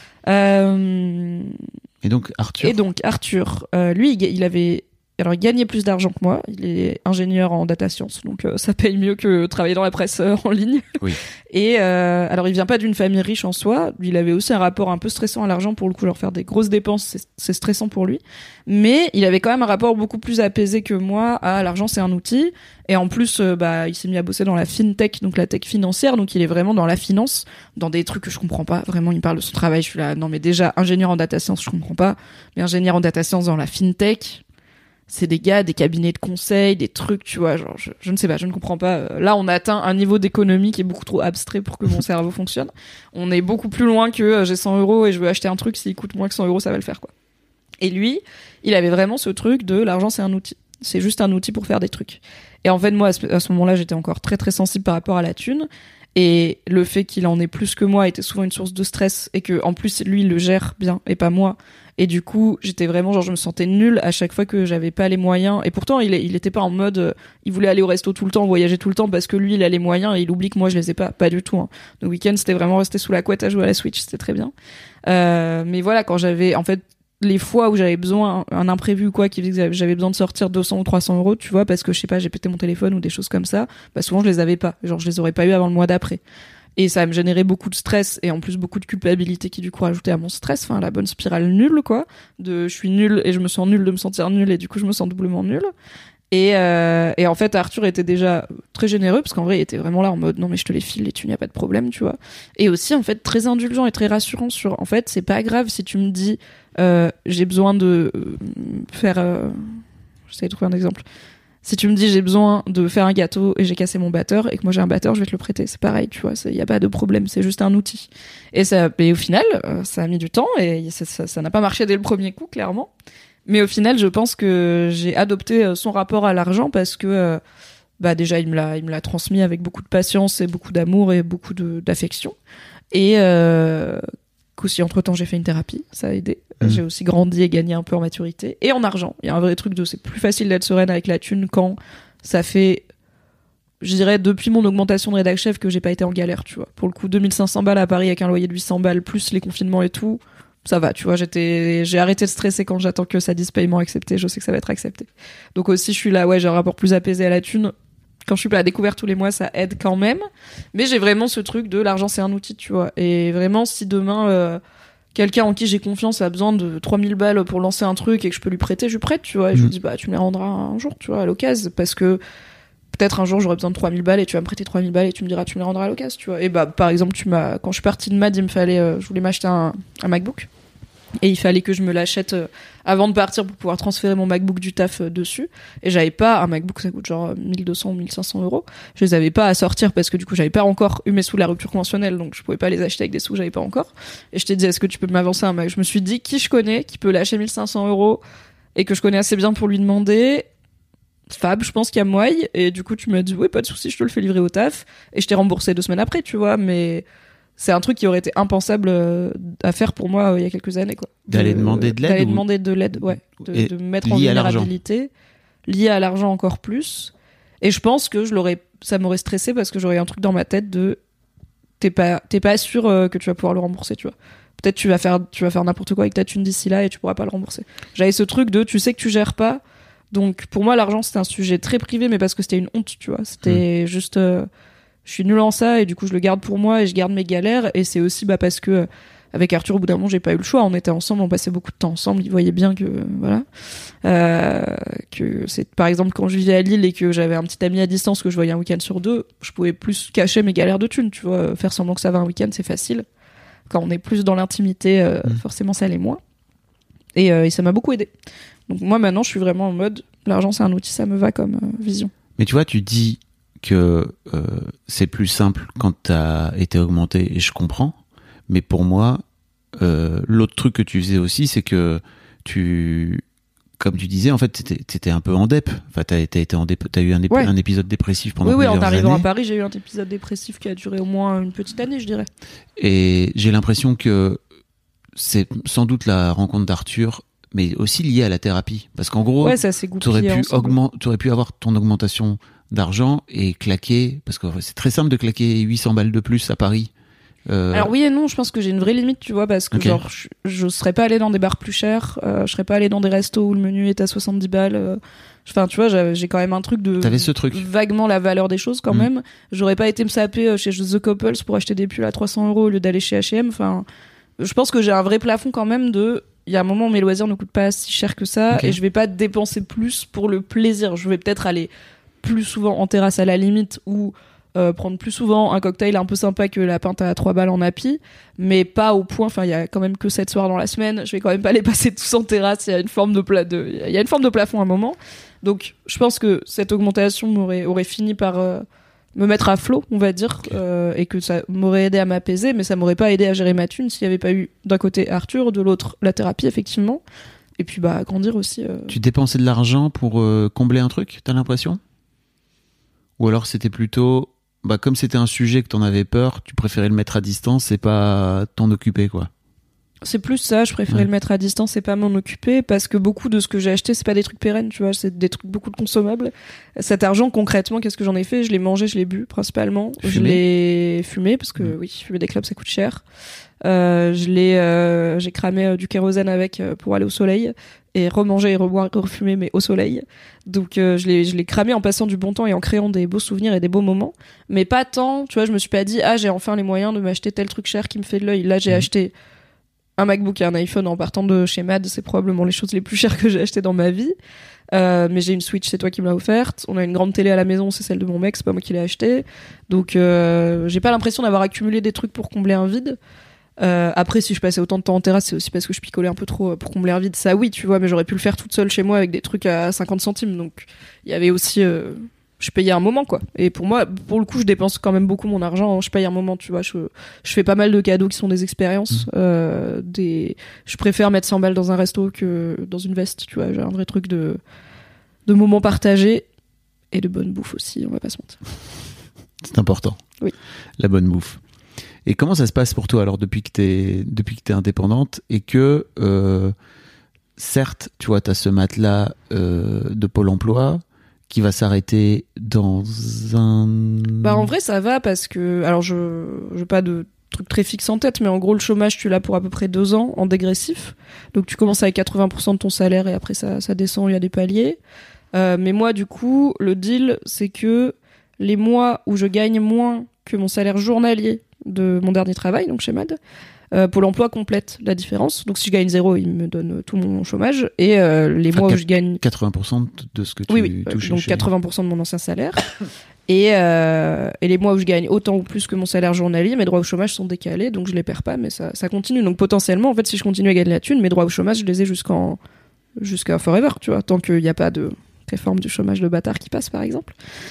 Euh... Et donc Arthur. Et donc Arthur, euh, lui, il avait, alors il gagnait plus d'argent que moi. Il est ingénieur en data science, donc euh, ça paye mieux que travailler dans la presse euh, en ligne. Oui. Et euh, alors il vient pas d'une famille riche en soi. Il avait aussi un rapport un peu stressant à l'argent pour le coup. Genre faire des grosses dépenses, c'est, c'est stressant pour lui. Mais il avait quand même un rapport beaucoup plus apaisé que moi à l'argent, c'est un outil. Et en plus, euh, bah, il s'est mis à bosser dans la fintech, donc la tech financière. Donc il est vraiment dans la finance, dans des trucs que je comprends pas. Vraiment, il me parle de son travail. Je suis là, non mais déjà ingénieur en data science, je comprends pas. Mais ingénieur en data science dans la fintech, c'est des gars, des cabinets de conseil, des trucs, tu vois. Genre, je, je ne sais pas, je ne comprends pas. Là, on a atteint un niveau d'économie qui est beaucoup trop abstrait pour que mon cerveau fonctionne. On est beaucoup plus loin que euh, j'ai cent euros et je veux acheter un truc. S'il coûte moins que cent euros, ça va le faire, quoi. Et lui, il avait vraiment ce truc de l'argent, c'est un outil. C'est juste un outil pour faire des trucs. Et en fait, moi, à ce, à ce moment-là, j'étais encore très, très sensible par rapport à la thune. Et le fait qu'il en ait plus que moi était souvent une source de stress et que, en plus, lui, il le gère bien et pas moi. Et du coup, j'étais vraiment, genre, je me sentais nulle à chaque fois que j'avais pas les moyens. Et pourtant, il, il était pas en mode, euh, il voulait aller au resto tout le temps, voyager tout le temps parce que lui, il a les moyens et il oublie que moi, je les ai pas. Pas du tout, hein. Le week-end, c'était vraiment rester sous la couette à jouer à la Switch, c'était très bien. Euh, mais voilà, quand j'avais, en fait, les fois où j'avais besoin, un imprévu ou quoi, qui faisait que j'avais besoin de sortir deux cents ou trois cents euros, tu vois, parce que je sais pas, j'ai pété mon téléphone ou des choses comme ça, bah souvent je les avais pas. Genre, je les aurais pas eu avant le mois d'après. Et ça me générait beaucoup de stress et en plus beaucoup de culpabilité qui du coup rajoutait à mon stress, enfin la bonne spirale nulle quoi, de je suis nulle et je me sens nulle de me sentir nulle et du coup je me sens doublement nulle. Et, euh, et en fait Arthur était déjà très généreux parce qu'en vrai il était vraiment là en mode non mais je te les file et tu n'y a pas de problème, tu vois. Et aussi en fait très indulgent et très rassurant sur en fait c'est pas grave si tu me dis euh, j'ai besoin de faire euh, j'essaie de trouver un exemple. Si tu me dis j'ai besoin de faire un gâteau et j'ai cassé mon batteur et que moi j'ai un batteur, je vais te le prêter. C'est pareil, tu vois, il y a pas de problème, c'est juste un outil. Et ça, et au final, euh, ça a mis du temps et ça, ça, ça n'a pas marché dès le premier coup, clairement. Mais au final, je pense que j'ai adopté son rapport à l'argent parce que, euh, bah déjà, il me l'a, il me l'a transmis avec beaucoup de patience et beaucoup d'amour et beaucoup de, d'affection. Et euh, qu'aussi entre temps j'ai fait une thérapie, ça a aidé. Mmh. J'ai aussi grandi et gagné un peu en maturité et en argent. Il y a un vrai truc de c'est plus facile d'être sereine avec la thune quand ça fait, je dirais depuis mon augmentation de rédac chef que j'ai pas été en galère, tu vois. Pour le coup, deux mille cinq cents balles à Paris avec un loyer de huit cents balles plus les confinements et tout, ça va, tu vois. J'étais, j'ai arrêté de stresser quand j'attends que ça dise paiement accepté. Je sais que ça va être accepté. Donc aussi, je suis là, ouais, j'ai un rapport plus apaisé à la thune. Quand je suis pas à découvert tous les mois, ça aide quand même. Mais j'ai vraiment ce truc de l'argent, c'est un outil, tu vois. Et vraiment, si demain, euh, quelqu'un en qui j'ai confiance a besoin de trois mille balles pour lancer un truc et que je peux lui prêter, je lui prête, tu vois. Et mmh. je lui dis, bah, tu me les rendras un jour, tu vois, à l'occasion. Parce que peut-être un jour, j'aurai besoin de trois mille balles et tu vas me prêter trois mille balles et tu me diras, tu me les rendras à l'occasion, tu vois. Et bah, par exemple, tu m'as, quand je suis partie de Mad, il me fallait, euh, je voulais m'acheter un, un MacBook. Et il fallait que je me l'achète euh, avant de partir pour pouvoir transférer mon MacBook du taf euh, dessus. Et j'avais pas un MacBook, ça coûte genre mille deux cents ou mille cinq cents euros. Je les avais pas à sortir parce que du coup, j'avais pas encore eu mes sous de la rupture conventionnelle, donc je pouvais pas les acheter avec des sous que j'avais pas encore. Et je t'ai dit, est-ce que tu peux m'avancer un Mac? Je me suis dit, qui je connais, qui peut lâcher mille cinq cents euros et que je connais assez bien pour lui demander? Fab, je pense qu'il y a moyen. Et du coup, tu m'as dit, oui, pas de souci, je te le fais livrer au taf. Et je t'ai remboursé deux semaines après, tu vois, mais c'est un truc qui aurait été impensable à faire pour moi euh, il y a quelques années, quoi. D'aller de, demander de l'aide D'aller ou... demander de l'aide, ouais. De, de me mettre en vulnérabilité. Lié à l'argent encore plus. Et je pense que je l'aurais, ça m'aurait stressé parce que j'aurais un truc dans ma tête de t'es pas, t'es pas sûr euh, que tu vas pouvoir le rembourser, tu vois. Peut-être tu vas faire, tu vas faire n'importe quoi avec ta thune d'ici là et tu pourras pas le rembourser. J'avais ce truc de tu sais que tu gères pas. Donc pour moi, l'argent c'était un sujet très privé, mais parce que c'était une honte, tu vois. C'était mmh. juste. Euh, je suis nulle en ça et du coup je le garde pour moi et je garde mes galères et c'est aussi bah parce que avec Arthur, au bout d'un moment, j'ai pas eu le choix. On était ensemble, on passait beaucoup de temps ensemble. Il voyait bien que, voilà, euh, que c'est, par exemple, quand je vivais à Lille et que j'avais un petit ami à distance que je voyais un week-end sur deux, je pouvais plus cacher mes galères de thunes, tu vois. Faire semblant que ça va un week-end, c'est facile. Quand on est plus dans l'intimité, euh, mmh. forcément, ça l'est moins. Et, euh, et ça m'a beaucoup aidé. Donc moi, maintenant, je suis vraiment en mode, l'argent, c'est un outil, ça me va comme euh, vision. Mais tu vois, tu dis que euh, c'est plus simple quand t'as été augmenté, et je comprends. Mais pour moi, euh, l'autre truc que tu faisais aussi, c'est que tu, comme tu disais, en fait, t'étais, t'étais un peu en dep. Enfin, t'as, t'as été en dep, t'as eu un, ép- ouais. un épisode dépressif pendant oui, plusieurs années. Oui, en arrivant années. à Paris, j'ai eu un épisode dépressif qui a duré au moins une petite année, je dirais. Et j'ai l'impression que c'est sans doute la rencontre d'Arthur, mais aussi liée à la thérapie. Parce qu'en gros, ouais, ça s'est t'aurais pu augment, t'aurais pu avoir ton augmentation d'argent et claquer, parce que c'est très simple de claquer huit cents balles de plus à Paris. Euh... Alors oui et non, je pense que j'ai une vraie limite, tu vois, parce que okay. genre je, je serais pas allé dans des bars plus chers, euh, je serais pas allé dans des restos où le menu est à soixante-dix balles. Euh, enfin, tu vois, j'ai, j'ai quand même un truc de T'avais ce truc. vaguement la valeur des choses quand mmh. même. J'aurais pas été me saper chez The Couples pour acheter des pulls à trois cents euros au lieu d'aller chez H et M. Enfin, je pense que j'ai un vrai plafond quand même de. Il y a un moment où mes loisirs ne coûtent pas si cher que ça okay. et je vais pas dépenser plus pour le plaisir. Je vais peut-être aller plus souvent en terrasse à la limite ou Euh, prendre plus souvent un cocktail un peu sympa que la pinte à trois balles en happy, mais pas au point, enfin il y a quand même que sept soirs dans la semaine, je vais quand même pas les passer tous en terrasse, il y a une forme de pla- de il y a une forme de plafond à un moment. Donc je pense que cette augmentation m'aurait aurait fini par euh, me mettre à flot, on va dire, okay. euh, et que ça m'aurait aidé à m'apaiser, mais ça m'aurait pas aidé à gérer ma thune s'il y avait pas eu d'un côté Arthur, de l'autre la thérapie effectivement, et puis bah grandir aussi. Euh... Tu dépensais de l'argent pour euh, combler un truc, t'as l'impression ? Ou alors c'était plutôt bah comme c'était un sujet que t'en avais peur, tu préférais le mettre à distance et pas t'en occuper, quoi. C'est plus ça, je préférais ouais. le mettre à distance et pas m'en occuper, parce que beaucoup de ce que j'ai acheté, c'est pas des trucs pérennes, tu vois, c'est des trucs beaucoup de consommables. Cet argent, concrètement, qu'est-ce que j'en ai fait ? Je l'ai mangé, je l'ai bu, principalement. Fumé. Je l'ai fumé, parce que mmh. oui, fumer des clopes, ça coûte cher. Euh, je l'ai, euh, j'ai cramé euh, du kérosène avec euh, pour aller au soleil, et remanger et reboire et refumer, mais au soleil. Donc euh, je l'ai, je l'ai cramé en passant du bon temps et en créant des beaux souvenirs et des beaux moments, mais pas tant, tu vois, je me suis pas dit, ah, j'ai enfin les moyens de m'acheter tel truc cher qui me fait de l'œil. Là, j'ai mmh. acheté un MacBook et un iPhone en partant de chez Mad, c'est probablement les choses les plus chères que j'ai achetées dans ma vie. Euh, mais j'ai une Switch, c'est toi qui me l'as offerte. On a une grande télé à la maison, c'est celle de mon mec, c'est pas moi qui l'ai achetée. Donc euh, j'ai pas l'impression d'avoir accumulé des trucs pour combler un vide. Euh, après, si je passais autant de temps en terrasse, c'est aussi parce que je picolais un peu trop pour combler un vide. Ça, oui, tu vois, mais j'aurais pu le faire toute seule chez moi avec des trucs à cinquante centimes. Donc il y avait aussi... Euh, je payais un moment, quoi. Et pour moi, pour le coup, je dépense quand même beaucoup mon argent. Je paye un moment, tu vois. Je, je fais pas mal de cadeaux qui sont des expériences. Mmh. Euh, des... Je préfère mettre cent balles dans un resto que dans une veste, tu vois. J'ai un vrai truc de, de moments partagés et de bonne bouffe aussi, on va pas se mentir. C'est important. Oui. La bonne bouffe. Et comment ça se passe pour toi, alors, depuis que t'es, depuis que t'es indépendante et que, euh, certes, tu vois, t'as ce matelas euh, de Pôle emploi qui va s'arrêter dans un... Bah en vrai ça va parce que, alors je j'ai pas de truc très fixe en tête, mais en gros le chômage tu l'as pour à peu près deux ans en dégressif, donc tu commences avec quatre-vingts pour cent de ton salaire et après ça, ça descend, il y a des paliers. Euh, mais moi du coup le deal c'est que les mois où je gagne moins que mon salaire journalier de mon dernier travail, donc chez Mad, Euh, Pôle emploi complète la différence. Donc si je gagne zéro, il me donne tout mon chômage. Et euh, les enfin, mois où je gagne... quatre-vingts pour cent de ce que tu oui, oui, touches. Donc chez... quatre-vingts pour cent de mon ancien salaire. et, euh, et les mois où je gagne autant ou plus que mon salaire journalier, mes droits au chômage sont décalés, donc je les perds pas, mais ça, ça continue. Donc potentiellement, en fait, si je continue à gagner la thune, mes droits au chômage, je les ai jusqu'en, jusqu'à forever, tu vois, tant qu'il n'y a pas de réforme du chômage de bâtard qui passe, par exemple.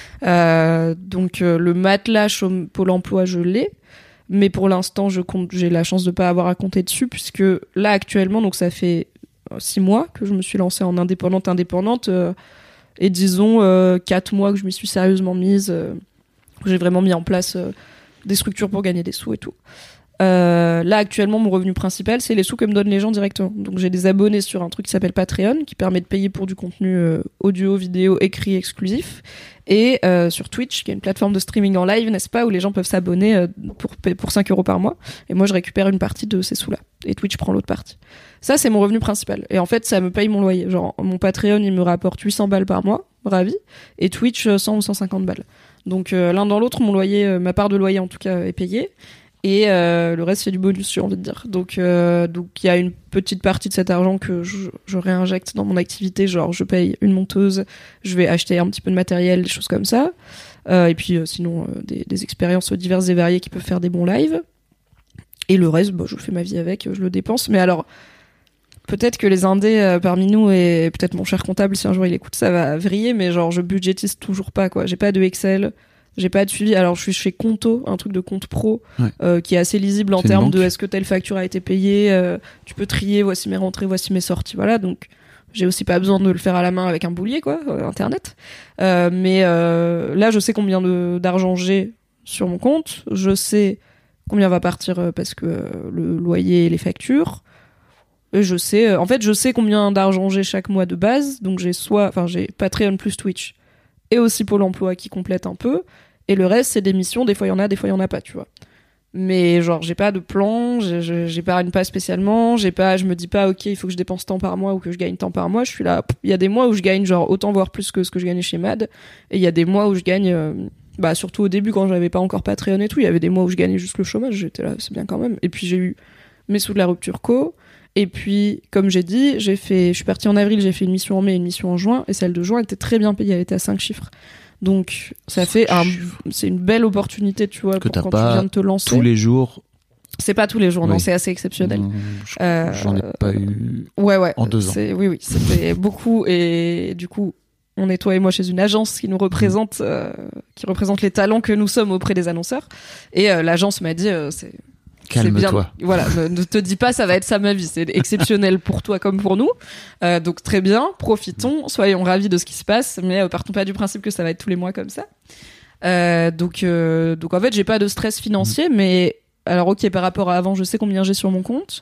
Euh, donc euh, le matelas chôme... Pôle emploi, je l'ai. Mais pour l'instant, je compte, j'ai la chance de pas avoir à compter dessus, puisque là, actuellement, donc ça fait six mois que je me suis lancée en indépendante, indépendante, euh, et disons euh, quatre mois que je m'y suis sérieusement mise, euh, que j'ai vraiment mis en place euh, des structures pour gagner des sous et tout. Euh, là, actuellement, mon revenu principal, c'est les sous que me donnent les gens directement. Donc, j'ai des abonnés sur un truc qui s'appelle Patreon, qui permet de payer pour du contenu euh, audio, vidéo, écrit exclusif. Et euh, sur Twitch, qui est une plateforme de streaming en live, n'est-ce pas, où les gens peuvent s'abonner euh, pour, pour cinq euros par mois. Et moi, je récupère une partie de ces sous-là. Et Twitch prend l'autre partie. Ça, c'est mon revenu principal. Et en fait, ça me paye mon loyer. Genre, mon Patreon, il me rapporte huit cents balles par mois, ravi. Et Twitch, cent ou cent cinquante balles. Donc, euh, l'un dans l'autre, mon loyer, euh, ma part de loyer, en tout cas, est payée. Et euh, le reste, c'est du bonus, j'ai envie de dire. Donc, euh, donc il y a une petite partie de cet argent que je, je réinjecte dans mon activité. Genre, je paye une monteuse, je vais acheter un petit peu de matériel, des choses comme ça. Euh, et puis, euh, sinon, euh, des, des expériences diverses et variées qui peuvent faire des bons lives. Et le reste, bah, je fais ma vie avec, je le dépense. Mais alors, peut-être que les indés euh, parmi nous, et peut-être mon cher comptable, si un jour il écoute, ça va vriller, mais genre, je budgétise toujours pas, quoi. J'ai pas de Excel. J'ai pas de suivi. Alors, je suis chez Conto, un truc de compte pro, ouais. euh, qui est assez lisible en C'est termes de est-ce que telle facture a été payée, euh, tu peux trier, voici mes rentrées, voici mes sorties, voilà. Donc, j'ai aussi pas besoin de le faire à la main avec un boulier, quoi, euh, internet. Euh, mais euh, là, je sais combien de, d'argent j'ai sur mon compte. Je sais combien va partir euh, parce que euh, le loyer et les factures. Et je sais, euh, en fait, je sais combien d'argent j'ai chaque mois de base. Donc, j'ai soit, enfin, j'ai Patreon plus Twitch et aussi Pôle emploi qui complète un peu. Et le reste, c'est des missions. Des fois, il y en a, des fois, il y en a pas, tu vois. Mais genre, j'ai pas de plan, j'épargne pas spécialement, j'ai pas, je me dis pas, ok, il faut que je dépense tant par mois ou que je gagne tant par mois. Je suis là, il y a des mois où je gagne genre autant voire plus que ce que je gagnais chez Mad. Et il y a des mois où je gagne, euh, bah surtout au début quand j'avais pas encore Patreon et tout, il y avait des mois où je gagnais juste le chômage. J'étais là, c'est bien quand même. Et puis j'ai eu mes sous de la rupture co. Et puis, comme j'ai dit, j'ai fait, je suis partie en avril, j'ai fait une mission en mai, une mission en juin, et celle de juin était très bien payée, elle était à cinq chiffres. Donc, ça fait un, c'est une belle opportunité, tu vois, que pour quand pas tu viens de te lancer. Tous les jours. C'est pas tous les jours, oui. non, c'est assez exceptionnel. Mmh, je, euh, j'en ai pas eu. Ouais, ouais. En deux ans. C'est, oui, oui, c'était beaucoup, et du coup, on est toi et moi chez une agence qui nous représente, mmh. euh, qui représente les talents que nous sommes auprès des annonceurs. Et euh, l'agence m'a dit, euh, c'est calme-toi. Voilà, ne, ne te dis pas ça va être ça ma vie, c'est exceptionnel pour toi comme pour nous. Euh, donc très bien, profitons, soyons ravis de ce qui se passe, mais euh, partons pas du principe que ça va être tous les mois comme ça. Euh, donc, euh, donc en fait, j'ai pas de stress financier, mais alors ok, par rapport à avant, je sais combien j'ai sur mon compte,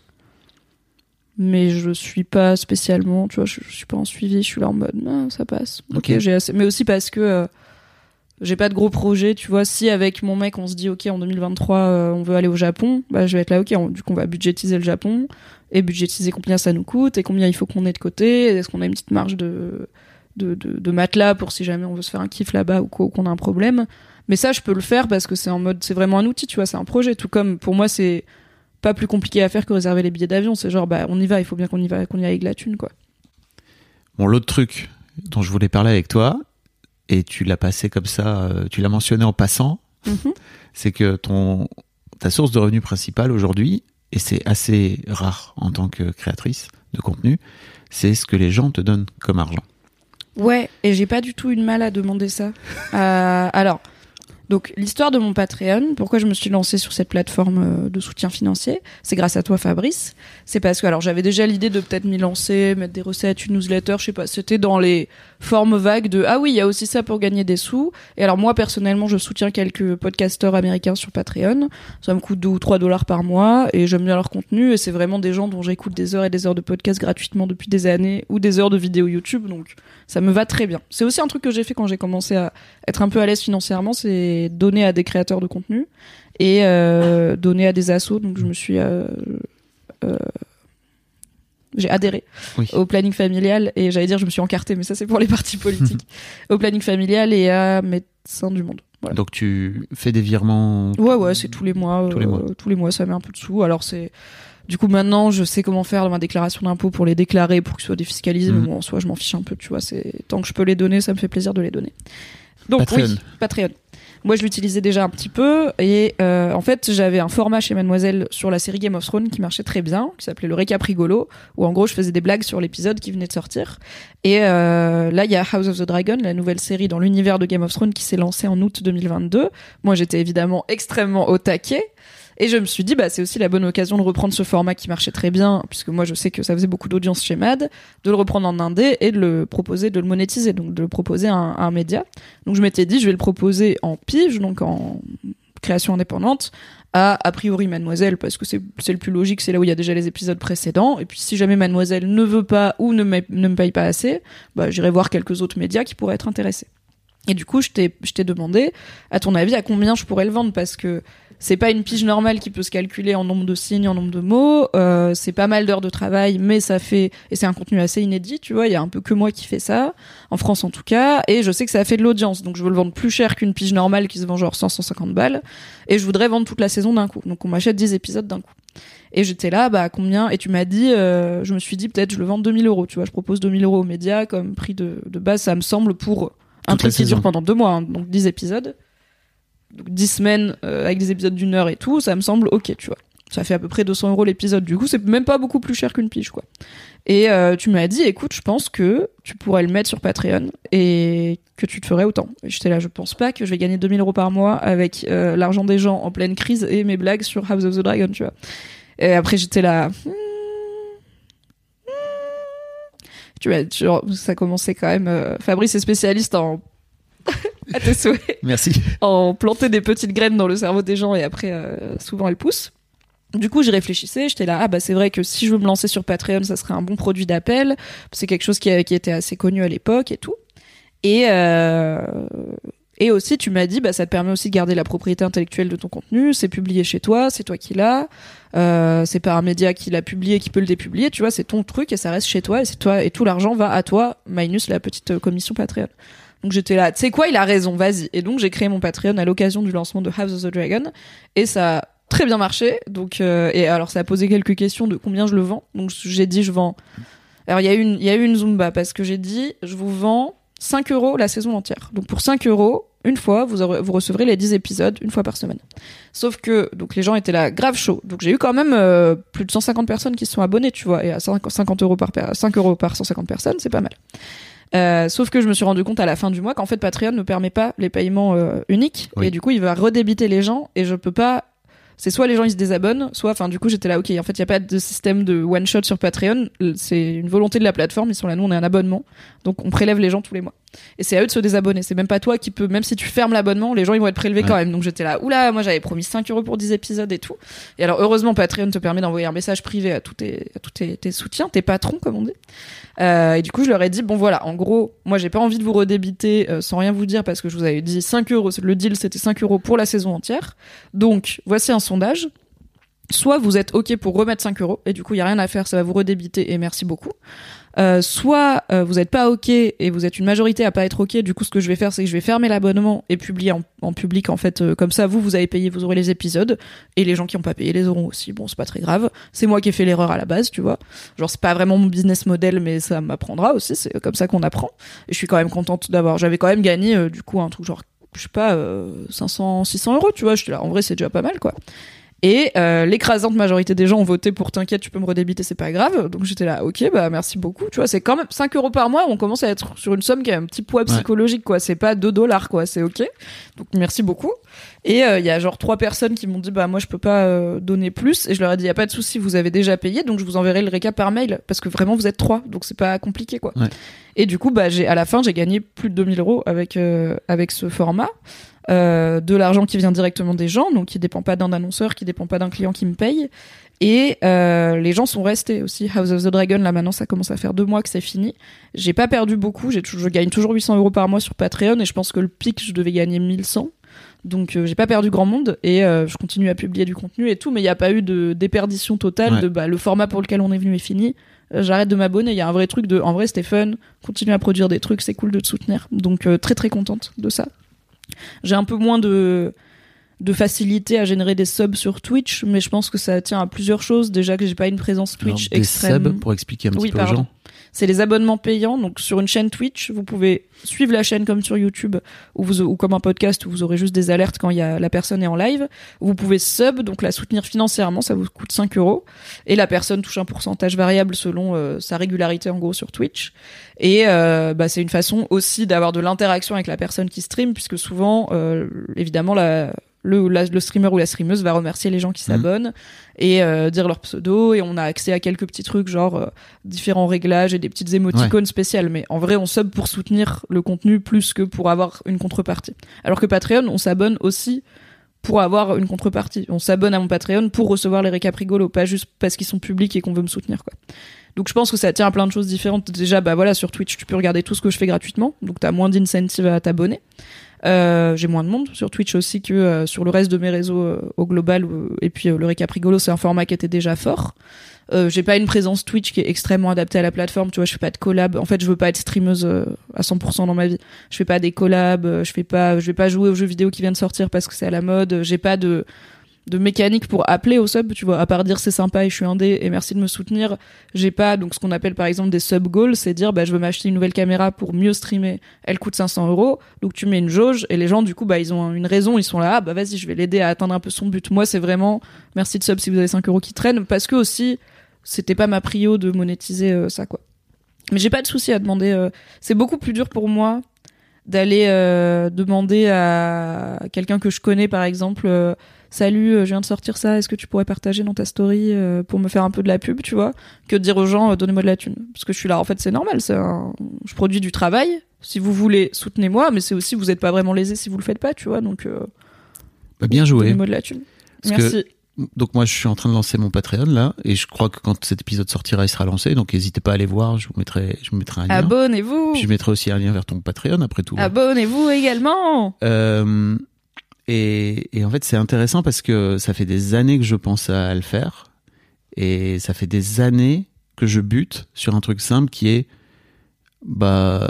mais je suis pas spécialement, tu vois, je, je suis pas en suivi, je suis là en mode, ah, ça passe. Ok, okay. j'ai assez, mais aussi parce que euh, j'ai pas de gros projets, tu vois. Si avec mon mec on se dit ok en deux mille vingt-trois euh, on veut aller au Japon, bah je vais être là ok, on, du coup on va budgétiser le Japon et budgétiser combien ça nous coûte et combien il faut qu'on ait de côté, est-ce qu'on a une petite marge de de, de de matelas pour si jamais on veut se faire un kiff là-bas ou quoi, ou qu'on a un problème. Mais ça je peux le faire parce que c'est en mode, c'est vraiment un outil, tu vois, c'est un projet. Tout comme pour moi c'est pas plus compliqué à faire que réserver les billets d'avion, c'est genre bah on y va, il faut bien qu'on y va, qu'on y aille avec la thune, quoi. Bon, l'autre truc dont je voulais parler avec toi, et tu l'as passé comme ça, euh, tu l'as mentionné en passant, mm-hmm. c'est que ton, ta source de revenu principale aujourd'hui, et c'est assez rare en tant que créatrice de contenu, c'est ce que les gens te donnent comme argent. Ouais, et j'ai pas du tout eu de mal à demander ça. euh, alors, donc l'histoire de mon Patreon, pourquoi je me suis lancée sur cette plateforme de soutien financier, c'est grâce à toi Fabrice. C'est parce que alors j'avais déjà l'idée de peut-être m'y lancer, mettre des recettes, une newsletter, je sais pas, c'était dans les formes vagues de ah oui, il y a aussi ça pour gagner des sous. Et alors moi personnellement, je soutiens quelques podcasteurs américains sur Patreon. Ça me coûte deux ou trois dollars par mois et j'aime bien leur contenu et c'est vraiment des gens dont j'écoute des heures et des heures de podcast gratuitement depuis des années ou des heures de vidéos YouTube, donc ça me va très bien. C'est aussi un truc que j'ai fait quand j'ai commencé à être un peu à l'aise financièrement, c'est donner à des créateurs de contenu et euh, donner à des assos. Donc je me suis euh, euh, j'ai adhéré oui. au planning familial et j'allais dire je me suis encartée, mais ça c'est pour les partis politiques. Au planning familial et à Médecins du Monde. Voilà. Donc tu fais des virements. Ouais ouais, c'est tous les mois. Tous les mois. Euh, tous les mois, ça met un peu de sous. Alors c'est du coup maintenant je sais comment faire ma déclaration d'impôt pour les déclarer pour que ce soit défiscalisé. Mmh. Mais bon en soi je m'en fiche un peu, tu vois. C'est tant que je peux les donner, ça me fait plaisir de les donner. Donc Patreon. oui, Patreon. Moi, je l'utilisais déjà un petit peu et euh, en fait, j'avais un format chez Mademoiselle sur la série Game of Thrones qui marchait très bien, qui s'appelait le récap rigolo, où en gros, je faisais des blagues sur l'épisode qui venait de sortir. Et euh, là, il y a House of the Dragon, la nouvelle série dans l'univers de Game of Thrones qui s'est lancée en août deux mille vingt-deux. Moi, j'étais évidemment extrêmement au taquet. Et je me suis dit, bah, c'est aussi la bonne occasion de reprendre ce format qui marchait très bien, puisque moi, je sais que ça faisait beaucoup d'audience chez Mad, de le reprendre en indé et de le proposer, de le monétiser, donc de le proposer à un, à un média. Donc, je m'étais dit, je vais le proposer en pige, donc en création indépendante, à, a priori, Mademoiselle, parce que c'est, c'est le plus logique, c'est là où il y a déjà les épisodes précédents. Et puis, si jamais Mademoiselle ne veut pas ou ne me, ne me paye pas assez, bah, j'irai voir quelques autres médias qui pourraient être intéressés. Et du coup, je t'ai, je t'ai demandé, à ton avis, à combien je pourrais le vendre, parce que c'est pas une pige normale qui peut se calculer en nombre de signes, en nombre de mots. Euh, c'est pas mal d'heures de travail, mais ça fait, et c'est un contenu assez inédit, tu vois. Il y a un peu que moi qui fais ça, en France en tout cas. Et je sais que ça a fait de l'audience, donc je veux le vendre plus cher qu'une pige normale qui se vend genre cent, cent cinquante balles. Et je voudrais vendre toute la saison d'un coup. Donc on m'achète dix épisodes d'un coup. Et j'étais là, bah combien ? Et tu m'as dit, euh, je me suis dit peut-être je le vends deux mille euros. Tu vois, je propose deux mille euros aux médias comme prix de, de base. Ça me semble pour un truc qui dure pendant deux mois, hein, donc dix épisodes. Donc dix semaines euh, avec des épisodes d'une heure et tout, ça me semble ok, tu vois. Ça fait à peu près deux cents euros l'épisode, du coup c'est même pas beaucoup plus cher qu'une pige, quoi. Et euh, tu m'as dit, écoute, je pense que tu pourrais le mettre sur Patreon et que tu te ferais autant. Et j'étais là, je pense pas que je vais gagner deux mille euros par mois avec euh, l'argent des gens en pleine crise et mes blagues sur House of the Dragon, tu vois. Et après j'étais là... Hmm, hmm. Tu vois, genre, ça commençait quand même... Euh... Fabrice est spécialiste en... à tes souhaits. Merci. En planter des petites graines dans le cerveau des gens et après, euh, souvent elles poussent. Du coup, j'y réfléchissais, j'étais là, ah bah c'est vrai que si je veux me lancer sur Patreon, ça serait un bon produit d'appel. C'est quelque chose qui, a, qui était assez connu à l'époque et tout. Et, euh, et aussi, tu m'as dit, bah ça te permet aussi de garder la propriété intellectuelle de ton contenu, c'est publié chez toi, c'est toi qui l'as, euh, c'est pas un média qui l'a publié, qui peut le dépublier, tu vois, c'est ton truc et ça reste chez toi et c'est toi, et tout l'argent va à toi, minus la petite commission Patreon. Donc j'étais là, tu sais quoi, il a raison, vas-y. Et donc j'ai créé mon Patreon à l'occasion du lancement de House of the Dragon et ça a très bien marché. Donc euh, et alors ça a posé quelques questions de combien je le vends. Donc j'ai dit je vends. Alors il y a eu une il y a eu une zumba parce que j'ai dit je vous vends cinq euros la saison entière. Donc pour cinq euros une fois vous aurez, vous recevrez les dix épisodes une fois par semaine. Sauf que donc les gens étaient là grave chaud. Donc j'ai eu quand même euh, plus de cent cinquante personnes qui se sont abonnées, tu vois. Et à cinquante euros par cinq euros par cent cinquante personnes, c'est pas mal. Euh, sauf que je me suis rendu compte à la fin du mois qu'en fait Patreon ne permet pas les paiements euh, uniques oui. Et du coup il va redébiter les gens et je peux pas, c'est soit les gens ils se désabonnent, soit enfin du coup j'étais là ok en fait il y a pas de système de one shot sur Patreon, c'est une volonté de la plateforme, ils sont là, nous on est un abonnement donc on prélève les gens tous les mois et c'est à eux de se désabonner, c'est même pas toi qui peux, même si tu fermes l'abonnement les gens ils vont être prélevés ouais. quand même, donc j'étais là oula moi j'avais promis cinq euros pour dix épisodes et tout, et alors heureusement Patreon te permet d'envoyer un message privé à tous tes, à tous tes, tes soutiens, tes patrons comme on dit. Euh, et du coup je leur ai dit bon voilà en gros moi j'ai pas envie de vous redébiter euh, sans rien vous dire parce que je vous avais dit cinq euros, le deal c'était cinq euros pour la saison entière, donc voici un sondage, soit vous êtes ok pour remettre cinq euros et du coup il y a rien à faire, ça va vous redébiter et merci beaucoup, euh, soit euh, vous êtes pas ok et vous êtes une majorité à pas être ok, du coup ce que je vais faire c'est que je vais fermer l'abonnement et publier en, en public en fait, euh, comme ça vous vous avez payé, vous aurez les épisodes et les gens qui ont pas payé les auront aussi, bon c'est pas très grave, c'est moi qui ai fait l'erreur à la base tu vois, genre c'est pas vraiment mon business model mais ça m'apprendra aussi, c'est comme ça qu'on apprend et je suis quand même contente d'avoir, j'avais quand même gagné euh, du coup un truc genre je sais pas euh, cinq cents six cents euros tu vois, j'étais là en vrai c'est déjà pas mal quoi. Et euh, l'écrasante majorité des gens ont voté pour t'inquiète, tu peux me redébiter, c'est pas grave. Donc j'étais là, ok, bah merci beaucoup. Tu vois, c'est quand même cinq euros par mois, on commence à être sur une somme qui a un petit poids psychologique, ouais. quoi. C'est pas deux dollars, quoi, c'est ok. Donc merci beaucoup. Et il euh, y a genre trois personnes qui m'ont dit, bah moi je peux pas euh, donner plus. Et je leur ai dit, y a pas de souci, vous avez déjà payé, donc je vous enverrai le récap par mail. Parce que vraiment vous êtes trois, donc c'est pas compliqué, quoi. Ouais. Et du coup, bah j'ai à la fin, j'ai gagné plus de deux mille euros avec, euh, avec ce format. Euh, de l'argent qui vient directement des gens, donc qui dépend pas d'un annonceur, qui dépend pas d'un client qui me paye, et euh, les gens sont restés aussi. House of the Dragon, là maintenant ça commence à faire deux mois que c'est fini, j'ai pas perdu beaucoup, j'ai toujours, je gagne toujours huit cents euros par mois sur Patreon et je pense que le pic je devais gagner mille cent, donc euh, j'ai pas perdu grand monde et euh, je continue à publier du contenu et tout, mais il y a pas eu de déperdition totale ouais. de bah, le format pour lequel on est venu est fini, euh, j'arrête de m'abonner, il y a un vrai truc de en vrai c'était fun, continue à produire des trucs, c'est cool de te soutenir, donc euh, très très contente de ça. J'ai un peu moins de, de facilité à générer des subs sur Twitch, mais je pense que ça tient à plusieurs choses. Déjà que j'ai pas une présence Twitch Alors, extrême. Des subs, pour expliquer un petit oui, peu pardon. aux gens. C'est les abonnements payants. Donc sur une chaîne Twitch, vous pouvez suivre la chaîne comme sur YouTube ou, vous, ou comme un podcast où vous aurez juste des alertes quand il y a la personne est en live. Vous pouvez sub, donc la soutenir financièrement, ça vous coûte cinq euros. Et la personne touche un pourcentage variable selon euh, sa régularité en gros sur Twitch. Et euh, bah, c'est une façon aussi d'avoir de l'interaction avec la personne qui stream, puisque souvent, euh, évidemment, la... Le, la, le streamer ou la streameuse va remercier les gens qui s'abonnent mmh. et euh, dire leur pseudo, et on a accès à quelques petits trucs genre euh, différents réglages et des petites émoticônes ouais. spéciales, mais en vrai on sub pour soutenir le contenu plus que pour avoir une contrepartie, alors que Patreon on s'abonne aussi pour avoir une contrepartie. On s'abonne à mon Patreon pour recevoir les récaps rigolos, pas juste parce qu'ils sont publics et qu'on veut me soutenir, quoi. Donc je pense que ça tient à plein de choses différentes. Déjà, bah voilà, sur Twitch, tu peux regarder tout ce que je fais gratuitement, donc t'as moins d'incentive à t'abonner. Euh, j'ai moins de monde sur Twitch aussi que euh, sur le reste de mes réseaux euh, au global. Euh, et puis euh, le récap rigolo, c'est un format qui était déjà fort. Euh, j'ai pas une présence Twitch qui est extrêmement adaptée à la plateforme, tu vois, je fais pas de collab. En fait, je veux pas être streameuse euh, à cent pour cent dans ma vie. Je fais pas des collabs, euh, je fais pas, je vais pas jouer aux jeux vidéo qui viennent de sortir parce que c'est à la mode. J'ai pas de de mécanique pour appeler au sub, tu vois, à part dire c'est sympa et je suis indé et merci de me soutenir. J'ai pas donc ce qu'on appelle par exemple des sub goals, c'est dire bah je veux m'acheter une nouvelle caméra pour mieux streamer, elle coûte cinq cents euros, donc tu mets une jauge et les gens du coup bah ils ont une raison, ils sont là, ah bah vas-y je vais l'aider à atteindre un peu son but. Moi c'est vraiment merci de sub si vous avez cinq euros qui traînent, parce que aussi c'était pas ma prio de monétiser euh, ça, quoi. Mais j'ai pas de souci à demander, euh, c'est beaucoup plus dur pour moi d'aller euh, demander à quelqu'un que je connais par exemple euh, salut, je viens de sortir ça, est-ce que tu pourrais partager dans ta story euh, pour me faire un peu de la pub, tu vois, que de dire aux gens euh, donnez-moi de la thune, parce que je suis là, en fait c'est normal, c'est un... je produis du travail, si vous voulez soutenez-moi, mais c'est aussi vous êtes pas vraiment lésés si vous le faites pas, tu vois, donc euh... bah, bien joué, donnez-moi de la thune. Parce merci que... Donc moi je suis en train de lancer mon Patreon là, et je crois que quand cet épisode sortira il sera lancé, donc n'hésitez pas à aller voir, je vous mettrai, je vous mettrai un lien. Abonnez-vous. Puis je mettrai aussi un lien vers ton Patreon après tout. Abonnez-vous également. Euh, et, et en fait c'est intéressant parce que ça fait des années que je pense à le faire, et ça fait des années que je bute sur un truc simple qui est, bah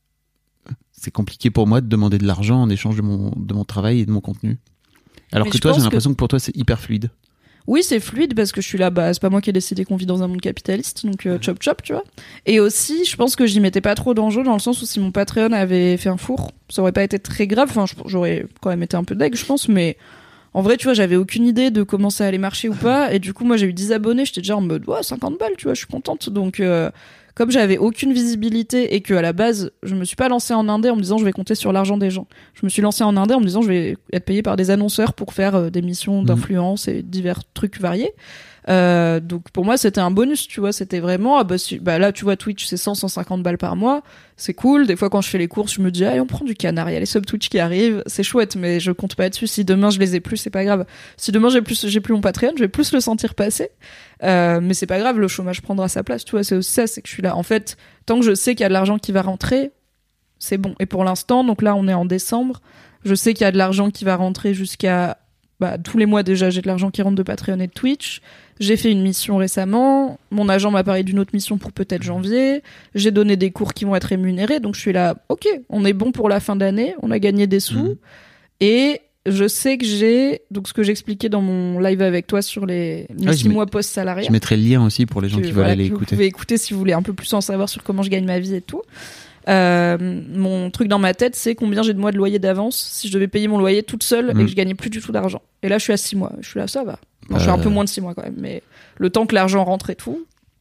c'est compliqué pour moi de demander de l'argent en échange de mon, de mon travail et de mon contenu. Alors mais que toi, j'ai l'impression que... que pour toi, c'est hyper fluide. Oui, c'est fluide parce que je suis là, bah, c'est pas moi qui ai décidé qu'on vit dans un monde capitaliste, donc euh, chop chop, tu vois. Et aussi, je pense que j'y mettais pas trop d'enjeux dans le sens où si mon Patreon avait fait un four, ça aurait pas été très grave. Enfin, j'aurais quand même été un peu deg, je pense, mais en vrai, tu vois, j'avais aucune idée de comment ça allait marcher ou pas. Et du coup, moi, j'ai eu dix abonnés, j'étais déjà en mode, ouais, cinquante balles, tu vois, je suis contente. Donc, euh, comme j'avais aucune visibilité et que à la base je me suis pas lancée en indé en me disant je vais compter sur l'argent des gens, je me suis lancée en indé en me disant je vais être payée par des annonceurs pour faire euh, des missions d'influence et divers trucs variés. Euh, donc pour moi c'était un bonus, tu vois, c'était vraiment ah bah, si, bah là tu vois Twitch c'est cent à cent cinquante balles par mois, c'est cool. Des fois quand je fais les courses je me dis ah on prend du canard, il y a les subs Twitch qui arrivent, c'est chouette, mais je compte pas dessus. Si demain je les ai plus c'est pas grave, si demain j'ai plus j'ai plus mon Patreon je vais plus le sentir passer, euh, mais c'est pas grave, le chômage prendra sa place, tu vois. C'est aussi ça, c'est que je suis là en fait tant que je sais qu'il y a de l'argent qui va rentrer c'est bon. Et pour l'instant donc là on est en décembre, je sais qu'il y a de l'argent qui va rentrer jusqu'à bah, tous les mois déjà j'ai de l'argent qui rentre de Patreon et de Twitch. J'ai fait une mission récemment, mon agent m'a parlé d'une autre mission pour peut-être janvier, j'ai donné des cours qui vont être rémunérés, donc je suis là, ok, on est bon pour la fin d'année, on a gagné des sous, mmh. Et je sais que j'ai, donc ce que j'expliquais dans mon live avec toi sur les, les ah, six mois post-salariat. Je mettrai le lien aussi pour les gens que, qui veulent voilà, aller écouter. Vous pouvez écouter si vous voulez un peu plus en savoir sur comment je gagne ma vie et tout. Euh, mon truc dans ma tête c'est combien j'ai de mois de loyer d'avance si je devais payer mon loyer toute seule mmh. et que je gagnais plus du tout d'argent. Et là je suis à six mois, je suis là ça va. Bon, euh... je suis un peu moins de six mois quand même, mais le temps que l'argent rentre et tout,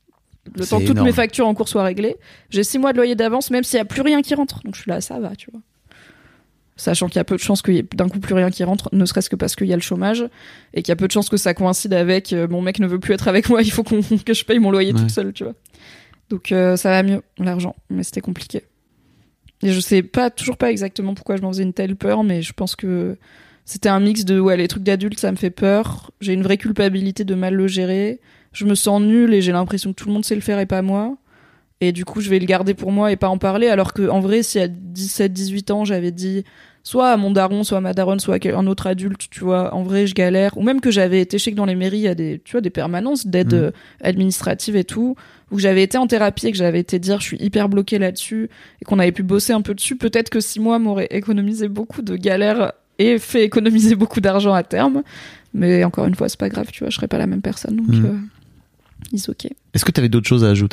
le c'est temps que toutes énorme. Mes factures en cours soient réglées, j'ai six mois de loyer d'avance même s'il y a plus rien qui rentre. Donc je suis là ça va, tu vois. Sachant qu'il y a peu de chances qu'il y ait d'un coup plus rien qui rentre, ne serait-ce que parce qu'il y a le chômage et qu'il y a peu de chances que ça coïncide avec euh, mon mec ne veut plus être avec moi, il faut qu'on, que je paye mon loyer ouais. toute seule, tu vois. Donc euh, ça va mieux l'argent, mais c'était compliqué. Et je sais pas, toujours pas exactement pourquoi je m'en faisais une telle peur, mais je pense que c'était un mix de ouais, les trucs d'adultes, ça me fait peur. J'ai une vraie culpabilité de mal le gérer. Je me sens nulle et j'ai l'impression que tout le monde sait le faire et pas moi. Et du coup, je vais le garder pour moi et pas en parler. Alors que, en vrai, si à dix-sept, dix-huit ans, j'avais dit soit à mon daron, soit à ma daronne, soit à un autre adulte, tu vois, en vrai, je galère. Ou même que j'avais été, je sais que dans les mairies, il y a des, tu vois, des permanences d'aide mmh. administrative et tout, où j'avais été en thérapie et que j'avais été dire, je suis hyper bloquée là-dessus et qu'on avait pu bosser un peu dessus. Peut-être que six mois m'auraient économisé beaucoup de galères et fait économiser beaucoup d'argent à terme. Mais encore une fois, c'est pas grave, tu vois, je serais pas la même personne. Donc, mmh. euh, it's ok. Est-ce que t'avais d'autres choses à ajouter ?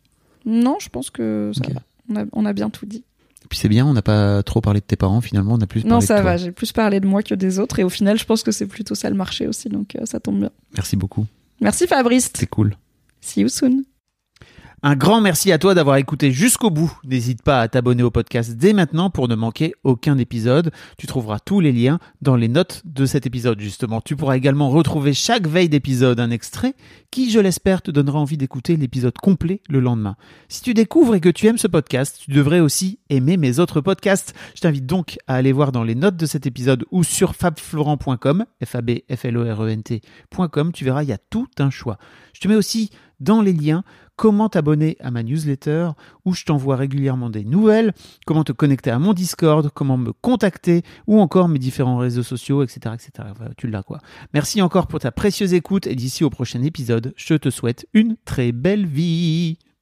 Non, je pense que ça okay. va. On a, on a bien tout dit. Et puis c'est bien, on n'a pas trop parlé de tes parents finalement, on a plus parlé non, de toi. Non, ça va, j'ai plus parlé de moi que des autres et au final, je pense que c'est plutôt ça le marché aussi, donc euh, ça tombe bien. Merci beaucoup. Merci Fabrice. C'est cool. See you soon. Un grand merci à toi d'avoir écouté jusqu'au bout. N'hésite pas à t'abonner au podcast dès maintenant pour ne manquer aucun épisode. Tu trouveras tous les liens dans les notes de cet épisode justement. Tu pourras également retrouver chaque veille d'épisode un extrait qui, je l'espère, te donnera envie d'écouter l'épisode complet le lendemain. Si tu découvres et que tu aimes ce podcast, tu devrais aussi aimer mes autres podcasts. Je t'invite donc à aller voir dans les notes de cet épisode ou sur fabflorent point com, F A B F L O R E N T point com. Tu verras, il y a tout un choix. Je te mets aussi dans les liens comment t'abonner à ma newsletter où je t'envoie régulièrement des nouvelles, comment te connecter à mon Discord, comment me contacter ou encore mes différents réseaux sociaux, et cetera, et cetera. Enfin, tu l'as quoi. Merci encore pour ta précieuse écoute et d'ici au prochain épisode, je te souhaite une très belle vie.